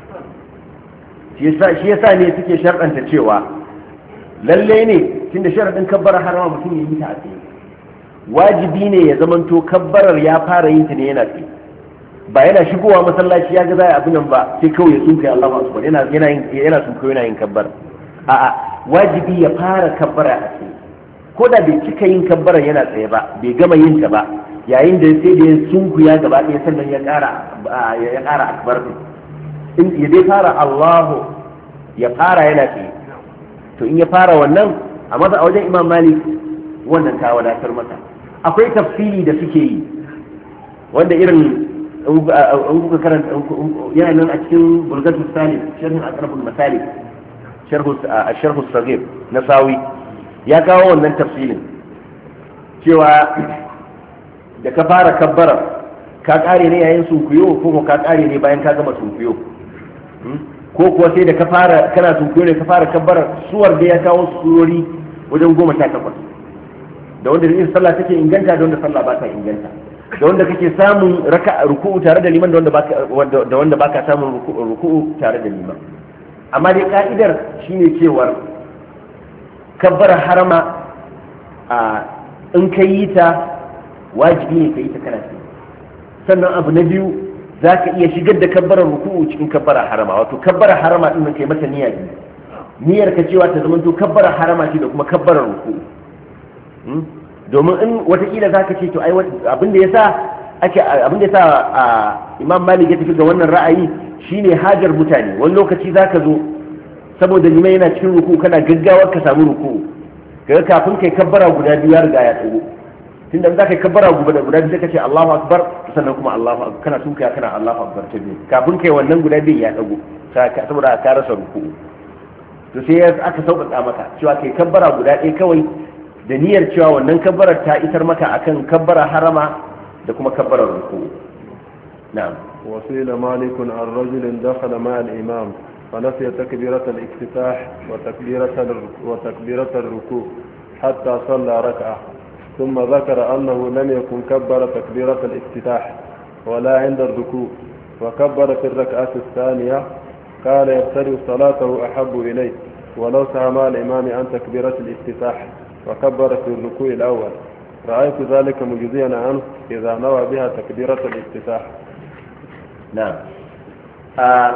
shi yasa shi yasa ne suke sharɗanta cewa lalle ne tunda sharadin kabbara harama mutum ya yi ta a tsaye wajibi ne ya zamanto kabbarar ya fara yin ta ne yana tsaye ba yana shigowa masallaci ya ga zai abin nan ba sai kawai ya sunkai Allahu akbar yana yana yin yana sunkai yana yin kabbara a'a wajibi ya fara kabbara a tsaye ko da bai cika yin kabbara yana tsaye ba bai gama yin ta ba yayin da sai da ya sunkuya gaba ɗaya sannan ya ƙara ya ƙara akbar in ya dai fara Allahu ya fara yana tsaye to in ya fara wannan a maza a wajen Imam Malik wannan ta wadatar masa akwai tafsiri da suke yi wanda irin in kuka karanta yana nan a cikin bulgatul salih sharhin aqrabul masalik sharhu sharhu saghir na sawi ya kawo wannan tafsirin cewa da ka fara kabbara ka kare ne yayin sunkuyo ko ka kare ne bayan ka gama sunkuyo ko kuwa sai da ka fara kana sunkuyo ne ka fara kabbara suwar da ya kawo surori wajen goma sha takwas da wanda da sallah take inganta da wanda sallah ba ta inganta da wanda kake samun raka ruku'u tare da liman da wanda baka da wanda baka samun ruku'u tare da liman amma dai ka'idar shine cewar kabbara harama a in ka yi ta wajibi ne ka yi ta kana ce sannan abu na biyu za ka iya shigar da kabbarar ruku'u cikin kabbara harama wato kabbara harama din kai mata niyya biyu niyyar ka cewa ta zama to kabbara harama ce da kuma kabbarar ruku'u domin in watakila za ka ce to abin da ya sa ake abin da ya sa imam malik ya tafi ga wannan ra'ayi shine hajar mutane wani lokaci za ka zo saboda limai yana cikin ruku kana gaggawar ka samu ruku kaga kafin kai kabbara guda biyu ya riga ya tsago tunda za ka yi kabbara guda guda biyu sai ka ce Allahu akbar sannan kuma Allahu akbar kana tunka kana Allahu akbar ta biyu kafin kai wannan guda biyu ya tsago saboda ka rasa ruku to sai aka sauƙaƙa maka cewa kai kabbara guda ɗaya kawai da niyyar cewa wannan kabbarar ta isar maka akan kabbara harama da kuma kabbarar ruku na'am wasila malikun an rajulin dakhala ma al-imam فنسي تكبيرة الافتتاح وتكبيرة وتكبيرة الركوع حتى صلى ركعة ثم ذكر أنه لم يكن كبر تكبيرة الافتتاح ولا عند الركوع وكبر في الركعة الثانية قال يبتدئ صلاته أحب إليه ولو سعى مع الإمام عن تكبيرة الافتتاح وكبر في الركوع الأول رأيت ذلك مجزيا عنه إذا نوى بها تكبيرة الافتتاح. نعم. آه.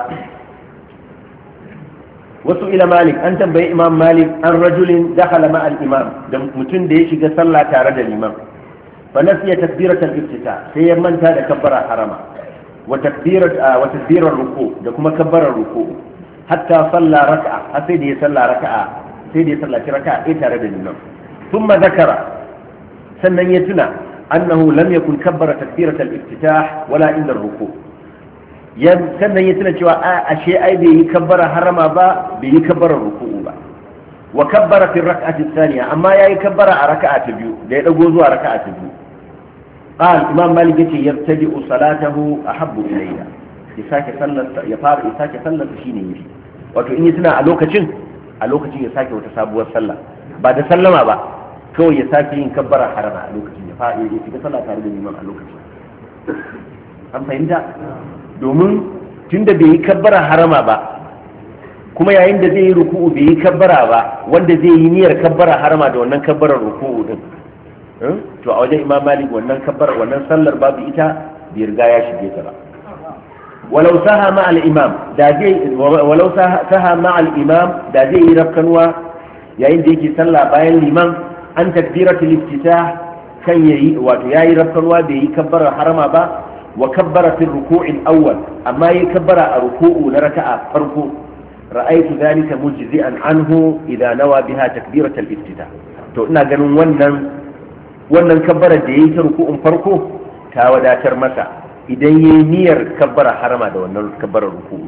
وسئل مالك أن تنبئ إمام مالك عن رجل دخل مع الإمام متن ديش صلى تارد الإمام فنسي تكبيرة الافتتاح سيمن تاد كبر حرما وتكبيرة آه وتكبير الركوع دكما كبر الركوع حتى صلى ركعة أسيدي صلى ركعة سيدي صلى ركعة إيه تارد الإمام ثم ذكر سنن يتنا أنه لم يكن كبر تكبيرة الافتتاح ولا عند الركوع sannan ya tuna cewa ashe ai bai yi kabbara harama ba bai yi kabbara ruku'u ba wa kabbara fi rak'ati thaniya amma yayi kabbara a raka'a ta biyu da ya dago zuwa raka'a ta biyu qal imam malik yace yartaji'u salatahu ahabbu ilayya ya sake sallar ya fara ya sake sallar shine yafi wato in ya tuna a lokacin a lokacin ya sake wata sabuwar sallah ba da sallama ba kawai ya sake yin kabbara harama a lokacin ya fara ya shiga sallah tare da liman a lokacin an fahimta domin tun da bai yi kabbara harama ba kuma yayin da zai yi ruku'u bai yi kabbara ba wanda zai yi niyyar kabbara harama da wannan kabbarar ruku'u din to a wajen imam malik wannan kabbara wannan sallar babu ita bai riga ya shige ta ba walau saha ma al imam da zai walau saha ma al imam da zai yi rafkanwa yayin da yake sallah bayan liman an takbiratul iftitah kan yayi wato yayi rafkanwa bai yi kabbara harama ba وكبر في الركوع الأول أما يكبر الركوع لركعة فرقه رأيت ذلك مجزئا عنه إذا نوى بها تكبيرة الافتتاح تو إنا قالوا ونن ونن كبر ديت ركوع فرقه كاودا ترمسا إذا ينير كبر حرما ده ونن كبر الركوع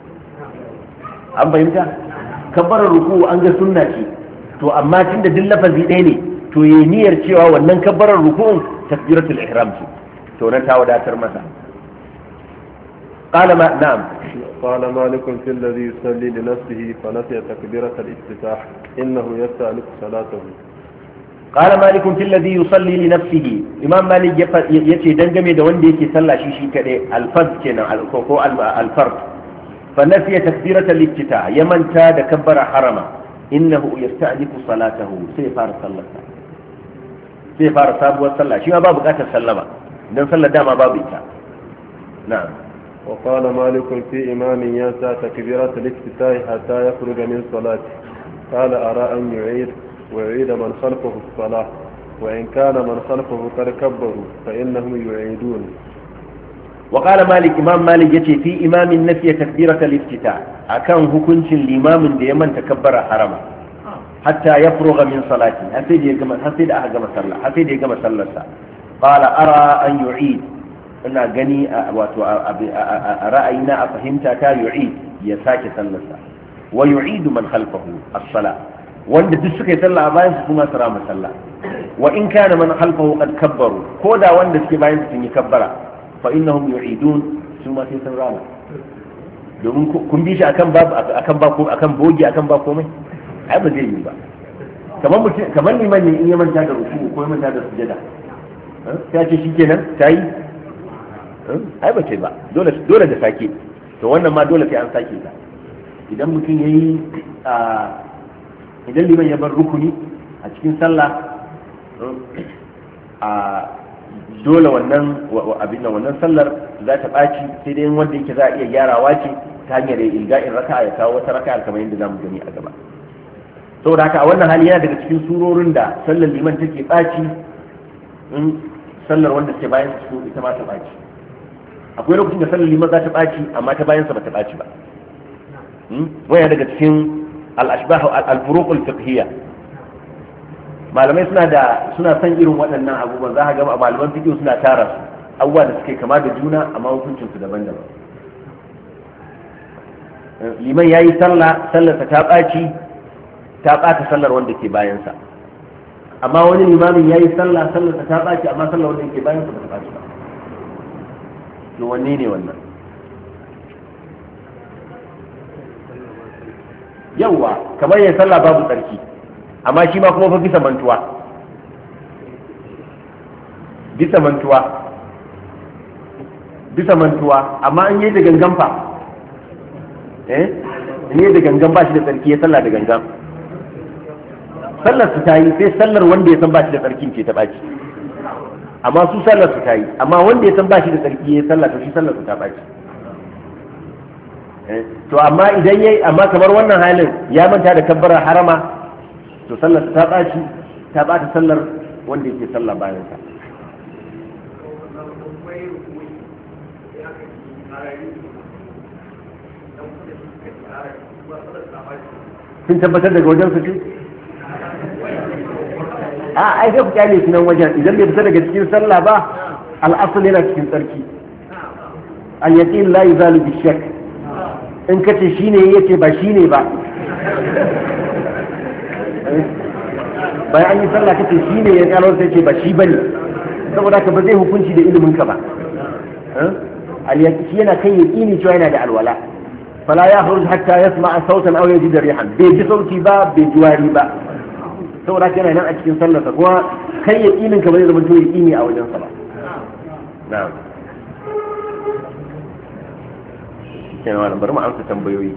أم فهمت كبر الركوع أنجا سنة تو أما تند دل لفظي ديني تو ينير تيوا ونن كبر الركوع تكبيرة الإحرام تي تونتا وداتر مسا قال ما نعم قال مالك في الذي يصلي لنفسه فنسي تكبيرة الافتتاح إنه يستأنف صلاته qala malik fil ladhi yusalli li nafsihi imam malik yace dangame da wanda yake sallah shi shi kadai al-fard kenan al-ko al-fard fa nasiya takbirata al-iftitah yamanta da kabbara harama innahu yasta'nifu salatahu sai fara sallarsa sai fara sabuwar sallah shi ma ba bukatar sallama dan sallar dama babu ita na'am وقال مالك في إمام ينسى تكبيرة الافتتاح حتى يخرج من صلاته قال أرى أن يعيد ويعيد من خلفه الصلاة وإن كان من خلفه قد كبروا فإنهم يعيدون. وقال مالك إمام مالك يتي في إمام نسي تكبيرة الافتتاح أكان هكونش الإمام ديما تكبر حرما حتى يفرغ من صلاته حسيد يقام حسيد أحقام صلى حسيد يقام صلى قال أرى أن يعيد ina gani a wato a ra'ayina a fahimta ta yu'id ya sake sallarsa wa yu'idu man khalfahu as-sala wanda duk suka yi sallah a bayan su kuma su rama sallah wa in kana man khalfahu qad kabbaru ko da wanda suke bayan su sun yi kabbara fa innahum yu'idun su ma sai sun rama domin kun bi shi akan babu akan ba ko akan bogi akan ba komai ai ba zai yi ba kamar mutum kamar liman ne in ya manta da ruku ko ya manta da sujada sai ce shikenan tayi ai ba ce ba dole dole da sake to wannan ma dole sai an sake ta idan mutum yayi a idan liman ya bar rukuni a cikin sallah a dole wannan abin nan wannan sallar za ta baci sai dai wanda yake za a iya gyarawa ce ta hanyar ilga'in raka'a ya kawo wata raka'a kamar yadda zamu gani a gaba saboda haka a wannan hali yana daga cikin surorin da sallar liman take baci in sallar wanda take bayan su ita ma ta baci akwai lokacin da sallar liman za ta ɓaci amma ta bayansa ba ta ɓaci ba waya daga cikin al-ashbah al-furuq al-fiqhiyya malamai suna da suna san irin waɗannan abubuwan za ka ga malaman fiqh suna tara su abubuwa da suke kama da juna amma hukuncin su daban-daban liman yayi sallah sallarsa ta ɓaci ta ɓata sallar wanda ke bayansa amma wani limamin yayi sallah sallarsa ta ɓaci amma sallar wanda ke bayansa ba ta ɓaci ba to wanne ne wannan yawwa kamar yin sallah babu tsarki amma shi ma kuma fa bisa mantuwa bisa mantuwa bisa mantuwa amma an yi da gangan fa eh in yi da gangan ba shi da tsarki ya sallah da gangan sallar su ta yi sai sallar wanda ya san ba shi da tsarkin ce ta baci amma su sallar su ta yi amma wanda ya san ba shi da tsarki ya sallah to shi sallar su ta baci to amma idan yayi amma kamar wannan halin ya manta da kabbarar harama to sallar su ta baci ta bata sallar wanda yake sallah bayan sa sun tabbatar daga wajen su ce a ai sai ku kyale su nan wajen idan bai fita daga cikin sallah ba al'asul yana cikin tsarki al yaqin la yuzalu bi shakk in kace shine yace ba shine ba bayan an yi sallah kace shine ya kalo sai ce ba shi bane saboda ka ba zai hukunci da ilimin ka ba al yaqin yana kan yaqini cewa yana da alwala fala yakhruj hatta yasma'a sautan aw yajid rihan bai ji sauti ba bai ji wari ba saboda kana nan a cikin sallarsa kuma kai yaqinin ka bai zama to yaqini a wajen sa ba na'am kenan wannan bari mu amsa tambayoyi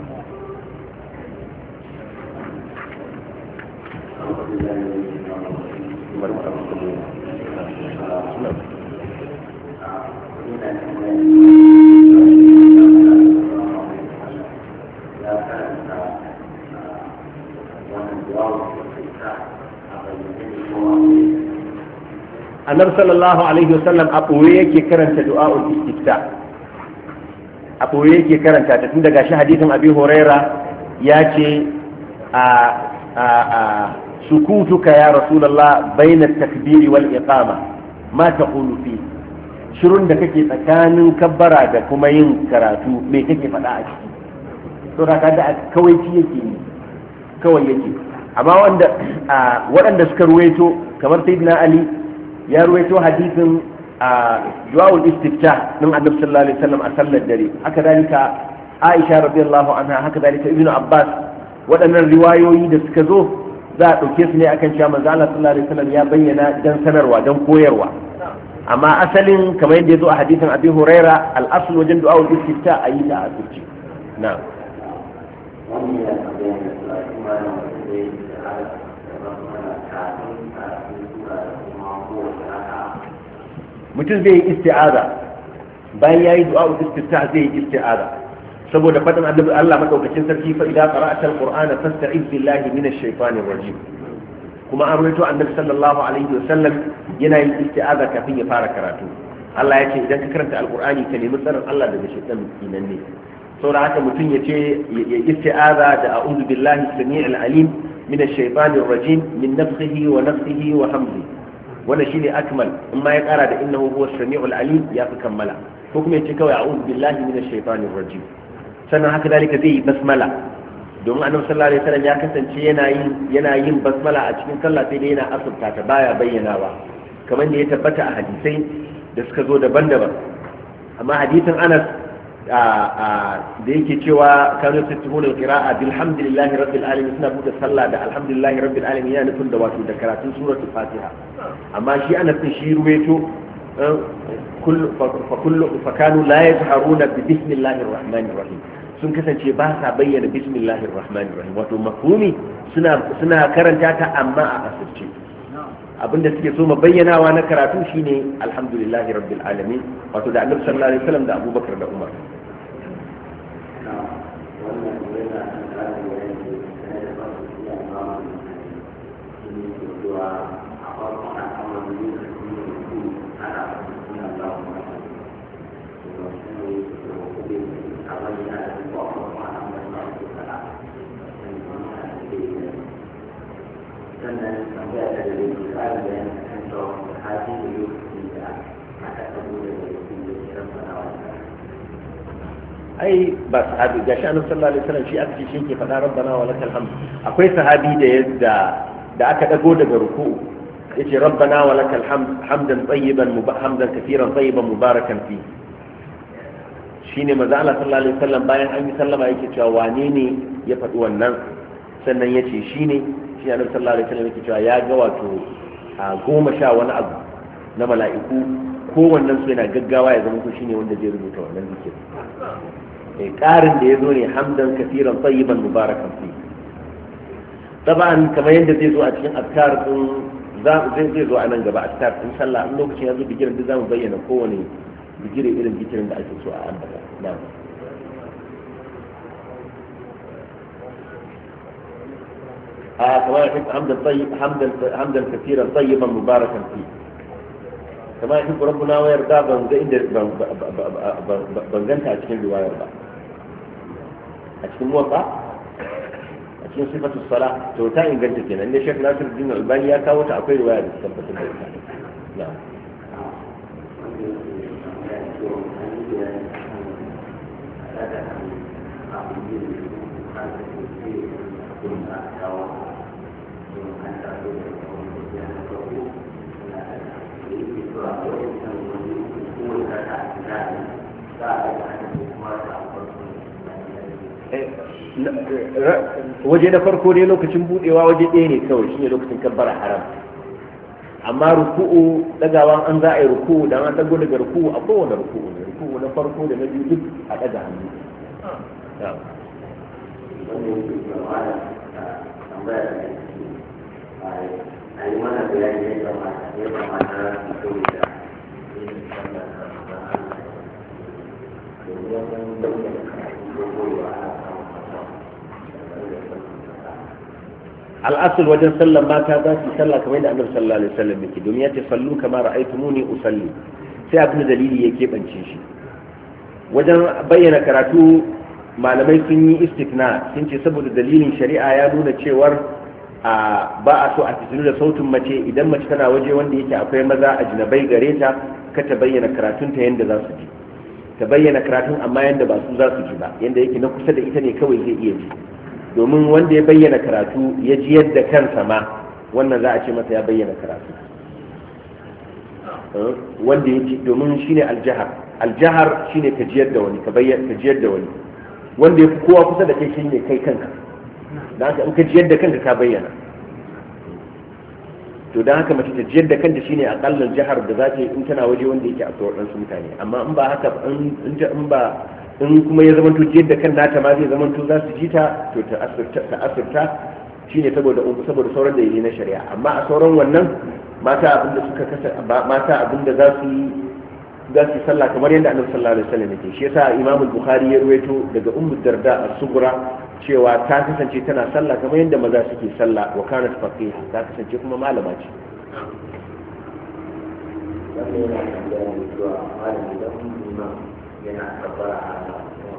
bari mu amsa tambayoyi annabi sallallahu alaihi wasallam a ɓoye yake karanta du'a'ul istifta a ɓoye yake karanta ta tun daga shi hadisin abi huraira ya ce a a a sukutuka ya rasulullah baina takbiri wal iqama ma taqulu fi shirun da kake tsakanin kabbara da kuma yin karatu me kake faɗa a ciki to da kaga kawai ci yake ne kawai yake amma wanda waɗanda suka ruwaito kamar sayyidina ali ya ruwaito hadisin a du'aul istiftah din annabi sallallahu alaihi wasallam a sallar dare haka dalika aisha radiyallahu anha haka dalika ibnu abbas waɗannan riwayoyi da suka zo za a ɗauke su ne akan cewa manzo Allah sallallahu alaihi wasallam ya bayyana dan sanarwa dan koyarwa amma asalin kamar yadda ya zo a hadisin Abi Huraira al-asl wajen du'a al-istifta ayi ta asirci na'am mutum zai yi isti'aza bayan yayi du'a al-istifta zai yi isti'aza saboda fadin annabi Allah madaukakin sarki fa idza qara'ta al-qur'ana fasta'iz billahi minash shaitanir rajim kuma an rawaito annabi sallallahu alaihi wasallam yana yin isti'aza kafin ya fara karatu Allah ya ce idan ka karanta alqur'ani ka nemi tsarin Allah daga shaitan kinan ne saboda haka mutum ya ce ya isti'aza da a'udhu billahi samii'il alim minash shaitanir rajim min nafsihi wa nafsihi wa hamzihi wannan shine akmal in ma ya kara da innahu huwas samii'ul alim ya fi kammala ko kuma ya ce kawai a'udhu billahi minash shaitanir rajim sannan haka dalika zai yi basmala domin annabi sallallahu alaihi wasallam ya kasance yana yin yana yin basmala a cikin sallah sai dai yana asubta ta baya bayyanawa kamar da ya tabbata a hadisai da suka zo daban-daban amma hadisin Anas da yake cewa kanu tattahun alqira'a bilhamdillahi rabbil alamin suna buɗe sallah da alhamdulillahi rabbil alamin yana nufin da wato da karatun suratul fatiha amma shi Anas din shi ruwaito kullu fa kullu fa kanu la yajharuna bi bismillahir rahmanir rahim sun kasance ba sa bayyana bismillahir rahmanir rahim wato mafhumi suna suna karanta ta amma a asirce abinda suke so bayyanawa na karatu shine alhamdulillahi rabbil alamin wato da annabi sallallahu alaihi wasallam da Abubakar da Umar ai ba sahabi gashi annabi sallallahu alaihi wasallam shi aka ce shi ke faɗa rabbana wa lakal hamd akwai sahabi da yadda da aka dago daga ruku'u yace rabbana wa lakal hamd hamdan tayyiban hamdan kathiran tayyiban mubarakan fi shine manzo Allah sallallahu alaihi wasallam bayan an yi sallama yake cewa wane ne ya faɗi wannan sannan yace shine shi annabi sallallahu alaihi wasallam yake cewa ya ga wato a goma sha wani abu na mala'iku kowannen su yana gaggawa ya zama ko shine wanda zai rubuta wannan zikiri ƙarin da ya zo ne hamdan kafiran tayyiban mubarakan fi taban kamar yadda zai zo a cikin azkar din zai zai zo a nan gaba azkar din sallah in lokacin ya zo bigirin da zamu bayyana kowane bigire irin bigirin da ake so a ambata na'am a kamar yadda hamdan tayyib hamdan hamdan kafiran tayyiban mubarakan fi kama yadda rabbuna wa yarda ban ga inda ban ganta a cikin riwayar ba a cikin motsa a cikin sifatu sala to ta inganta kenan ne Sheikh Nasiruddin Albani ya kawo ta akwai riwaya da tabbatar da ita na'am waje na farko dai lokacin budewa waje ɗaya ne kawai shine lokacin kabbara haram amma ruku'u dagawa an za a yi ruku'u dan an dago daga ruku'u a kowane ruku'u ne ruku'u na farko da na biyu duk a daga hannu a yi mana bayani ya kamata ya kamata su da al'asul wajen sallan mata za su sallah kamar yadda annabi sallallahu alaihi wasallam yake domin ya ce sallu kama ra'aytumuni usalli sai abin dalili ya keɓance shi wajen bayyana karatu malamai sun yi istikna sun ce saboda dalilin shari'a ya nuna cewar a ba a so a fitilu da sautin mace idan mace tana waje wanda yake akwai maza a jinabai gare ta ka ta bayyana karatun ta yanda za su ji ta bayyana karatun amma yanda ba su za su ji ba yanda yake na kusa da ita ne kawai zai iya ji domin wanda ya bayyana karatu ya ji yadda kansa ma wannan za a ce masa ya bayyana karatu wanda ya ji domin shine aljahar aljahar shine ka jiyar da wani ka bayyana ka jiyar da wani wanda ya fi kowa kusa da kai shine kai kanka da haka in ka jiyar da kanka ka bayyana to dan haka mace ta jiyar da kanta shine akallan jihar da za ta yi in tana waje wanda yake a tsoron su mutane amma in ba haka in in ba in kuma ya zamanto jiyar da kan nata ma zai zamanto za su ji ta to ta asirta ta asirta shine saboda saboda sauran da yi na shari'a amma a sauran wannan mata abinda suka kasa mata abinda za su yi za su yi sallah kamar yadda annabi sallallahu alaihi wasallam yake shi yasa imamu bukhari ya ruwaito daga ummu darda as-sughra cewa ta kasance tana sallah kamar yadda maza suke sallah wa kanat faqiha ta kasance kuma malama ce yana tabbara a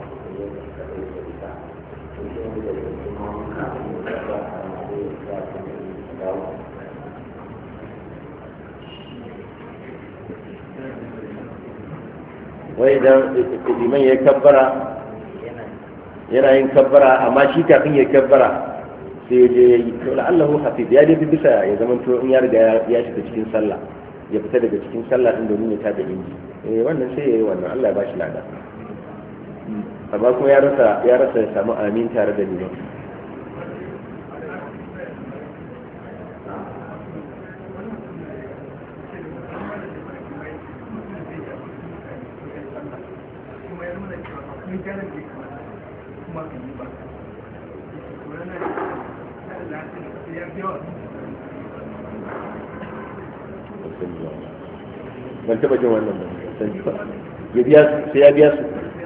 wai idan liman ya kabbara yana yin kabbara amma shi kafin ya kabbara sai ya je ya yi to la'allahu hafiz ya dai bisa ya zama to in ya riga ya shiga cikin sallah ya fita daga cikin sallah din domin ya tada inji eh wannan sai yayi wannan Allah ya bashi lada amma kuma ya rasa ya rasa ya samu amin tare da liman ban taba jin wannan ba ya biya sai ya biya su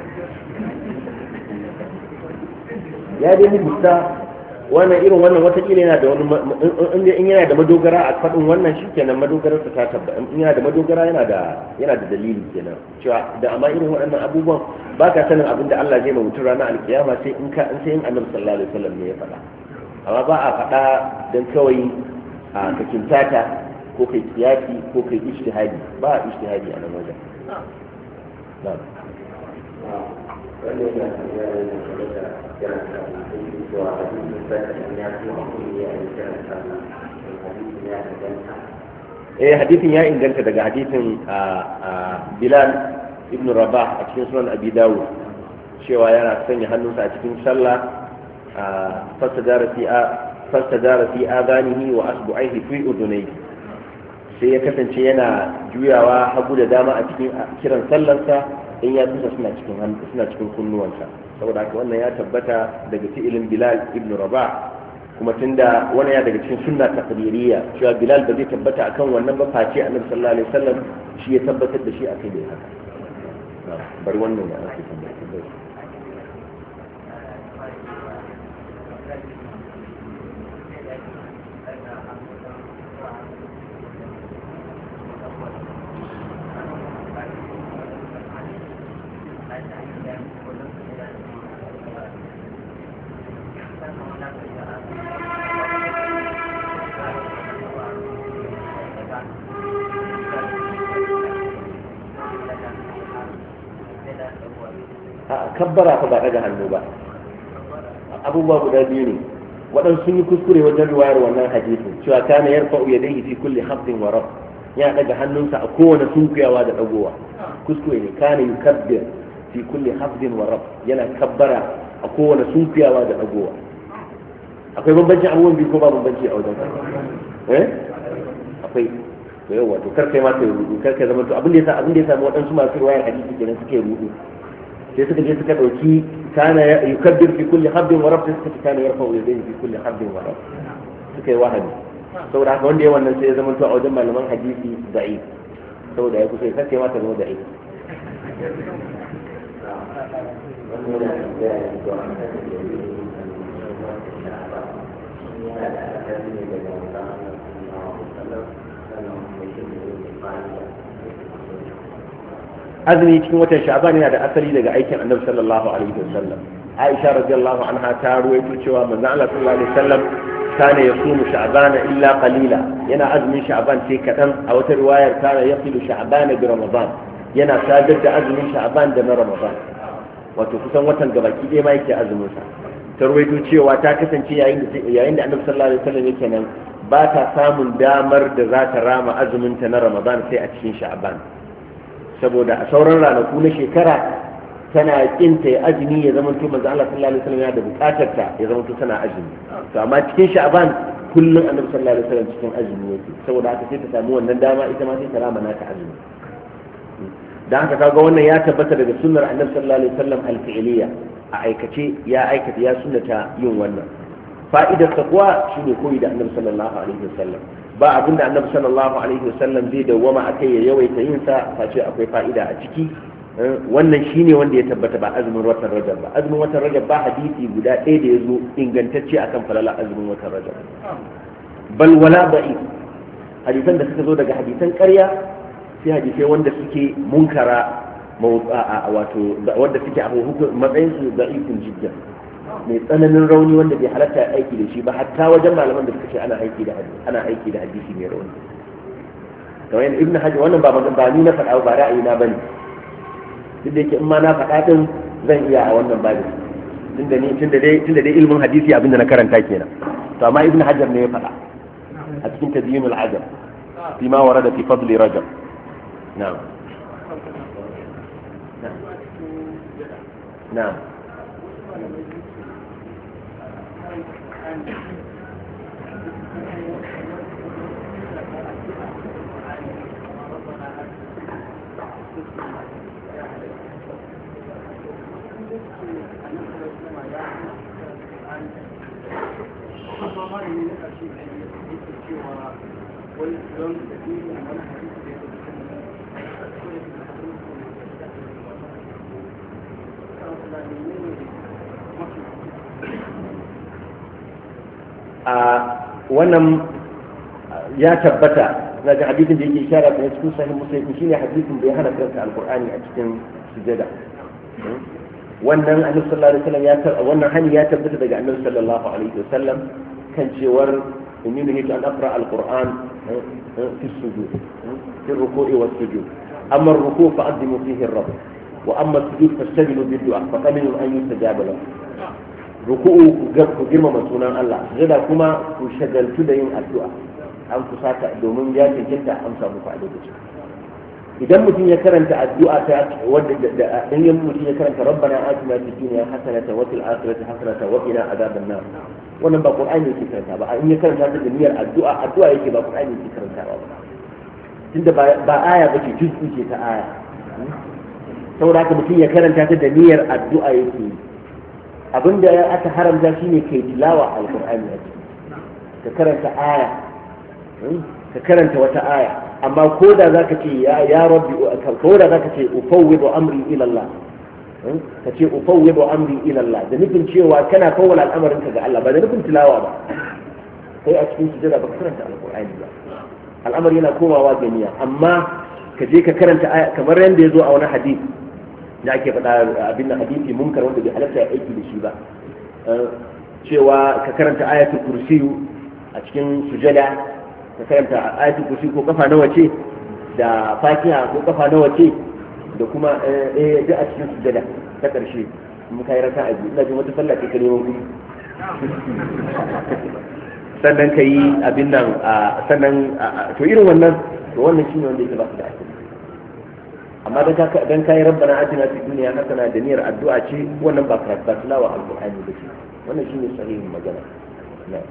ya dai rubuta wannan irin wannan watakila yana da wani in yana da madogara a faɗin wannan shi kenan madogarar ta tabbata in yana da madogara yana da yana da dalili kenan cewa da amma irin waɗannan abubuwan ba ka sanin abin da Allah zai ma mutum ranar alkiyama sai in ka sai in annabi sallallahu alaihi wasallam ne ya faɗa amma ba a faɗa dan kawai a ka kintata ko kai kiyasi ko kai ijtihadi ba a ijtihadi a nan wajen na'am wanda yana da da kiran sallah sai cewa hadisin sai ya ce mutum ya yi kiran sallah hadisin ya inganta eh hadisin ya inganta daga hadisin Bilal ibn Rabah a cikin sunan Abi Dawud cewa yana sanya hannunsa a cikin sallah fasadara fi fasadara fi adanihi wa asbu'aihi fi udunayhi sai ya kasance yana juyawa hagu da dama a cikin kiran sallarsa in ya tusa suna cikin suna cikin kunnuwansa saboda haka wannan ya tabbata daga fi'ilin Bilal ibn Rabah kuma tunda wannan ya daga cikin sunna taqririyya cewa Bilal ba zai tabbata akan wannan ba face Annabi sallallahu alaihi wasallam shi ya tabbatar da shi akan dai haka bari wannan ya ake tabbata kabbara fa ba daga hannu ba abubuwa guda biyu ne waɗansu sun yi kuskure wajen riwayar wannan hadisin cewa kana yarfa'u yadayhi fi kulli hafdin wa raf ya daga hannunsa a kowane sunkuyawa da dagowa kuskure ne kana yukabbir fi kulli hafdin wa raf yana kabbara a kowane sunkuyawa da dagowa akwai bambancin abubuwan biyu ko ba bambanci a wajen eh akwai to yawa to kar kai ma kai rudu kar kai zama to abin da yasa abin da yasa waɗansu masu riwayar hadisi kenan suke rudu sai suka je suka dauki kana yukabbir fi kulli habdin wa rabb suka kana yarfa yadayhi fi kulli habdin wa rabb suka yi wahabi saboda haka wanda ya wannan sai ya zama to a wajen malaman hadisi da'i saboda ya kusa sai ma ta zama da'i azumi cikin watan sha'ban yana da asali daga aikin annabi sallallahu alaihi wasallam aisha radiyallahu anha ta ruwaito cewa manzon Allah sallallahu alaihi wasallam kana yasumu sha'bana illa qalila yana azumin sha'ban sai kadan a wata riwayar kana yaqilu sha'bana bi ramadan yana sadar da azumin sha'ban da na ramadan wato kusan watan gabaki ɗaya ma yake azumin sa ta ruwaito cewa ta kasance yayin da yayin da annabi sallallahu alaihi wasallam yake nan ba ta samun damar da za ta rama azumin ta na ramadan sai a cikin sha'ban saboda a sauran ranaku na shekara tana kinta ya azumi ya zama to manzo Allah sallallahu alaihi wasallam yana da bukatar ta ya zama to tana azumi to amma cikin sha'ban kullum annabi sallallahu alaihi wasallam cikin azumi yake saboda haka sai ta samu wannan dama ita ma sai ta rama nata azumi dan haka kaga wannan ya tabbata daga sunnar annabi sallallahu alaihi wasallam al-fi'liya a aikace ya aikata ya sunnata yin wannan fa'idar ta kuwa shine koyi da annabi sallallahu alaihi wasallam ba abin da annabi sallallahu alaihi wasallam zai dawwama akai ya yawaita yin sa face akwai fa'ida a ciki wannan shine wanda ya tabbata ba azumin watan rajab ba azumin watan rajab ba hadisi guda ɗaya da ya zo ingantacce akan falala azumin watan rajab bal wala ba'i hadisan da suka zo daga hadisan ƙarya sai hadisai wanda suke munkara wato wanda suke a matsayin su da ikon jidda mai tsananin rauni wanda bai halatta aiki da shi ba hatta wajen malaman da suka ce ana aiki da hadisi ana aiki da hadisi mai rauni kamar yadda ibnu hajar wannan ba ba ni na faɗa ba ra'ayi na bane duk da yake in ma na faɗa din zan iya a wannan babin tunda ni tunda dai tunda dai ilmin hadisi abinda na karanta kenan to amma ibnu hajar ne ya faɗa a cikin tabyinul ajab fi ma warada fi fadli rajab na'am na'am a wannan ya tabbata daga hadisin da yake ishara da cikin sahih muslim shine hadisin da ya hana karanta alqur'ani a cikin sujada wannan annabi sallallahu alaihi wasallam ya wannan hani ya tabbata daga annabi sallallahu alaihi wasallam kan cewar inni nuhitu an aqra alquran fi sujud fi ruku'i was sujud amma ar-ruku' fa addimu fihi ar-rabb wa amma as-sujud fastajibu bid-du'a fa qamilu an yustajaba lahu ruku'u ku girmama sunan Allah sujada kuma ku shagaltu da yin addu'a an kusata domin ya cancanta amsa muku a lokacin idan mutum ya karanta addu'a ta wanda da in mutum ya karanta rabbana atina fid dunya hasanatan wa fil akhirati hasanatan wa qina adhaban nar wannan ba qur'ani yake karanta ba in ya karanta da niyyar addu'a addu'a yake ba qur'ani yake karanta ba tunda ba aya bace juz'i ce ta aya saboda haka mutum ya karanta ta da niyyar addu'a yake abinda aka haramta shine kai tilawa alqur'ani a ciki ka karanta aya ka karanta wata aya amma ko da zaka ce ya ya rabbi ko da zaka ce ufawwidu amri ila Allah ka ce ufawwidu amri ila Allah da nufin cewa kana fawwala al'amarin ka ga Allah ba da nufin tilawa ba kai a cikin sujada ba ka karanta alqur'ani ba al'amari yana komawa ga niyya amma ka je ka karanta aya kamar yanda yazo a wani hadisi da ake faɗa abin da hadisi munkar wanda bai halatta ya aiki da shi ba cewa ka karanta ayatul kursiyu a cikin sujada ka karanta ayatul kursi ko kafa nawa ce da fatiha ko kafa nawa ce da kuma eh duk a cikin sujada ta karshe mun kai raka a ina jin wata sallah ke neman gudu sannan ka yi abin nan sannan to irin wannan to wannan shine wanda yake ba su da asali amma dan kai rabbana atina fid dunya hasana da niyyar addu'a ce wannan ba ka ba tilawa alqur'ani ba ce wannan shine sahihin magana na'am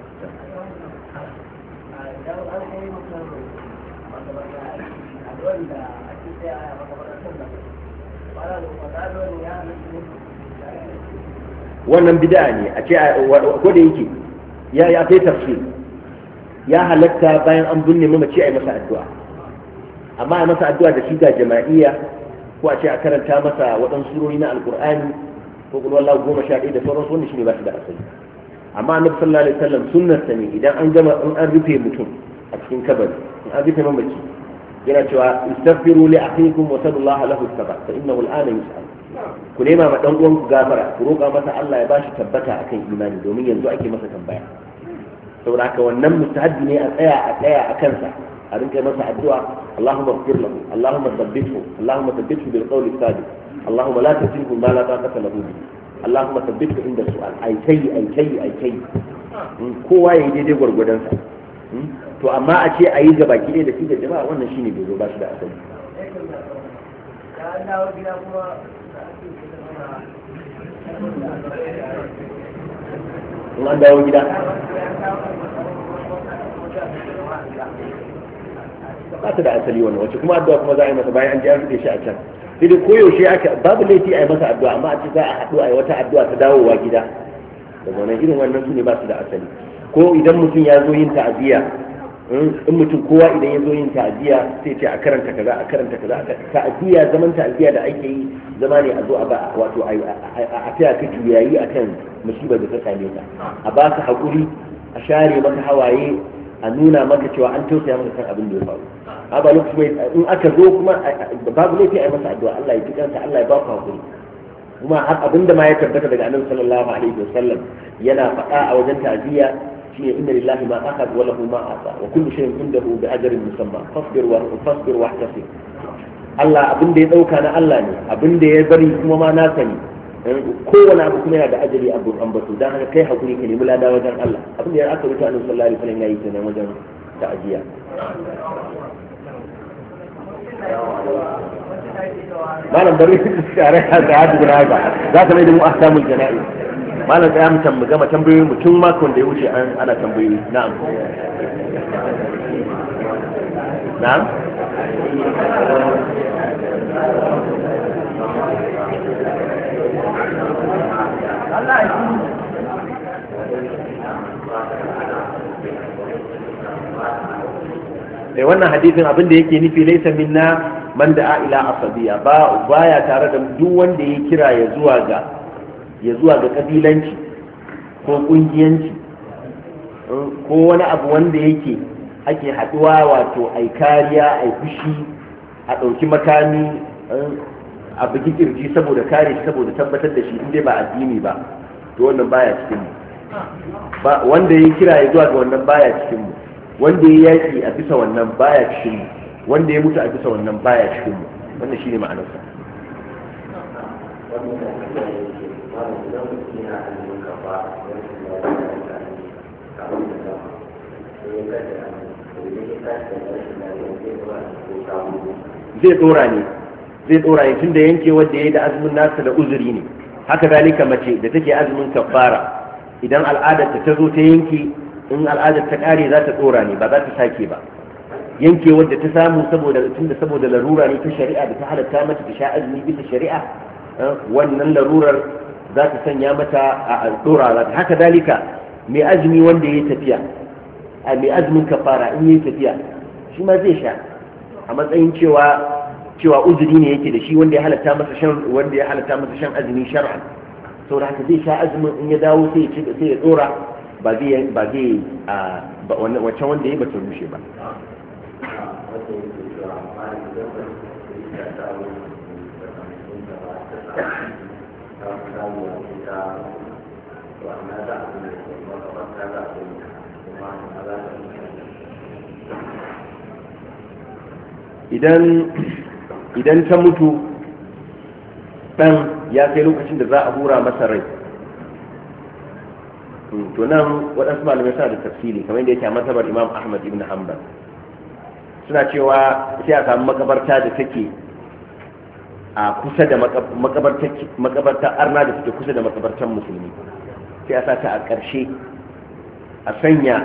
wannan bid'a ne a ce ko da yake ya ya kai tafsir ya halatta bayan an binne mamaci a yi masa addu'a amma a masa addu'a da shiga jama'iyya ko a ce a karanta masa waɗansu surori na alkur'ani ko kuma wallahu goma sha ɗaya da sauransu wanda shine ba shi da asali amma annabi sallallahu alaihi wasallam sunnar sa ne idan an gama in an rufe mutum a cikin kabari in an rufe mamaci yana cewa istaghfiru li akhikum wa sallallahu lahu tabat fa innahu al'ana yus'al ku nema ma dan uwan ku gafara ku roƙa masa Allah ya bashi tabbata akan imani domin yanzu ake masa tambaya saboda haka wannan mustahabbi ne a tsaya a tsaya a kansa a rinka masa addu'a Allahumma ighfir lahu Allahumma thabbithu Allahumma thabbithu bil qawli thabit Allahumma la tusilhu ma la taqata lahu bihi Allahumma thabbithu inda su'al ai kai ai kai ai kai kowa yayi daidai gwargwadon sa to amma a ce ayi gaba ki da shi da jama'a wannan shine bai zo ba shi da asali in an dawo gida ba ta da asali wannan wacce kuma addu'a kuma za a yi masa bayan an ji an rufe shi a can sai dai koyaushe aka babu laifi a yi masa addu'a amma a ce za a haɗu a yi wata addu'a ta dawowa gida da wannan irin wannan su ne ba su da asali ko idan mutum ya zo yin ta'aziyya in mutum kowa idan ya zo yin ta'aziyya sai ce a karanta kaza a karanta kaza ta'aziyya zaman ta'aziyya da ake yi zama ne a zo a ba wato a taya ka juyayi akan musibar da ta same ka a ba ka haƙuri a share maka hawaye a nuna maka cewa an tausaya maka kan abin da ya faru a ba lokaci in aka zo kuma babu laifi a yi masa addu'a Allah ya ji kansa Allah ya ba ku haƙuri kuma har abinda ma ya tabbata daga annabi sallallahu alaihi wasallam yana faɗa a wajen ta'aziyya shine inna lillahi ma akhadha wa lahu ma ata wa kullu shay'in indahu bi ajrin musamma fasbir wa fasbir wa ihtasib Allah abinda ya dauka na Allah ne abinda ya bari kuma ma na sani kowane abu kuma yana da ajali abu ambato dan haka kai hakuri ka nemi lada wajen Allah abinda ya aka rubuta annabi sallallahu alaihi wasallam yayi kenan wajen ta'aziyya malam bari su tare da hadu guda haka za ka mai da mu ahkamul jana'i malam tsaya mu tambaye gama tambayoyi mutum makon da ya wuce an ana tambayoyi na'am na'am eh wannan hadisin abin da yake nufi laysa minna man da'a ila asabiya ba baya tare da duk wanda ya kira ya zuwa ga ya zuwa ga kabilanci ko kungiyanci ko wani abu wanda yake ake haduwa wato ai kariya ai fushi a dauki makami a bugi kirji saboda kare shi saboda tabbatar da shi in dai ba addini ba to wannan baya cikin mu ba wanda ya kira ya zuwa ga wannan baya cikin mu wanda ya yaki a bisa wannan baya cikin mu wanda ya mutu a bisa wannan baya cikin mu wannan shine ma'anarsa zai dora ne zai dora ne tunda yanke wanda yayi da azumin nasa da uzuri ne haka zalika mace da take azumin kafara idan al'adar ta zo ta yanke in al'adar ta kare za ta dora ne ba za ta sake ba yanke wadda ta samu saboda tunda saboda larura ne ta shari'a da ta halatta mata ta sha azumi bisa shari'a wannan larurar za ta sanya mata a dora za ta haka dalika mai azumi wanda ya tafiya a mai azumin kafara in yi tafiya shi ma zai sha a matsayin cewa cewa uzuri ne yake da shi wanda ya halatta masa shan wanda ya halatta masa shan azumi shar'an saboda haka zai sha azumin in ya dawo sai ya ci sai ya dora ba zai ba zai a wannan wancan wanda ya ba ta rushe ba idan idan ta mutu dan ya kai lokacin da za a hura masa rai to nan waɗansu malamai suna da tafsiri kamar yadda yake a mazhabar Imam Ahmad ibn Hanbal suna cewa sai a samu makabarta da take a kusa da makabartar arna da take kusa da makabartar musulmi sai a sata a ƙarshe a sanya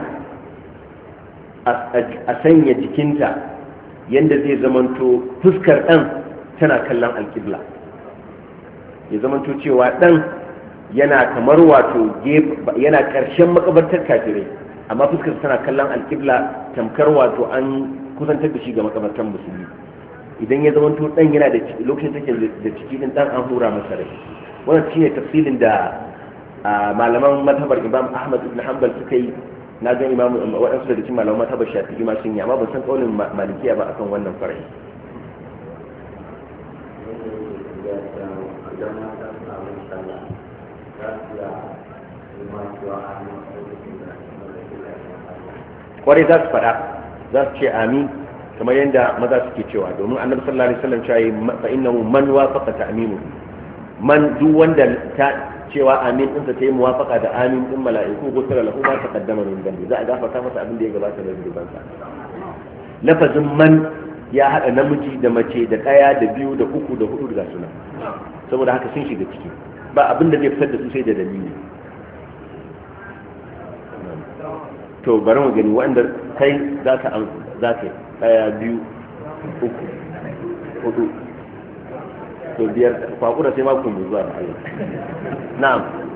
a sanya jikinta yadda zai zamanto fuskar ɗan tana kallon alƙibla ya zamanto cewa ɗan yana kamar wato yana ƙarshen makabartar kafirai amma fuskar tana kallon alƙibla tamkar wato an kusantar da shi ga makabartar musulmi idan ya zama to dan yana da lokacin take da ciki din dan an hura masa rai wannan shine tafsilin da malaman mazhabar Imam Ahmad ibn Hanbal suka yi na ga Imam wadansu daga cikin malaman mazhabar Shafi'i ma sun yi amma ban san kaulin Malikiya ba akan wannan farai kwarai za su faɗa za su ce amin kamar yadda maza suke cewa domin annabi sallallahu alaihi wasallam cewa fa innahu man wafaqa ta'minu man duk wanda ta cewa amin din sa ta yi muwafaqa da amin din mala'iku gusara lahu ma taqaddama min dambi za a gafarta masa abin da ya gabata da zuban sa lafazin man ya hada namiji da mace da daya da biyu da uku da hudu da suna saboda haka sun shiga ciki ba abin da zai fitar da su sai da dalili to bari mu gani wanda kai za ka an za ka daya biyu uku hudu to biyar kwakura sai ma kun zuwa da Allah na'am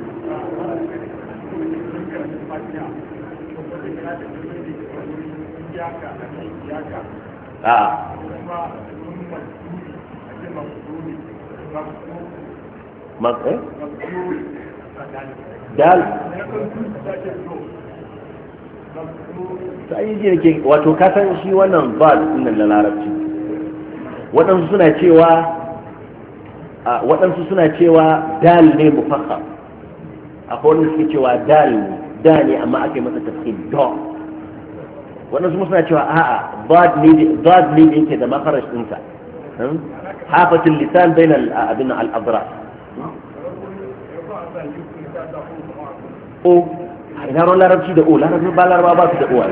a'a mak eh dal sai ji ke wato ka san shi wannan ba sunan na larabci waɗansu suna cewa waɗansu suna cewa dal ne mufakham akwai wanda suke cewa dal da ne amma aka yi masa tafsir do waɗansu suna cewa a'a dad ne dad ne yake da makarash ɗinsa hafatul lisan bainal abin al-adra o ina ron larabci da o larabci ba laraba ba su da o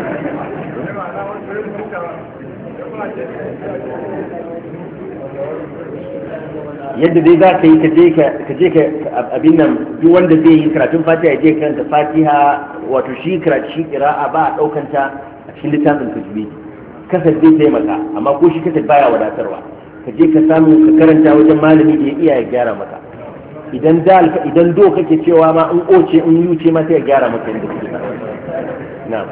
yadda dai za ka yi ka je ka abin nan duk wanda zai yi karatun fatiha ya je karanta fatiha wato shi karatu shi kira'a ba a ɗaukanta a cikin littafin tajwid kasar zai taimaka amma ko shi kasar baya wadatarwa ka je ka samu ka karanta wajen malami da ya iya ya gyara maka idan dal idan do kake cewa ma in oce in yuce ma sai ya gyara maka inda kake na'am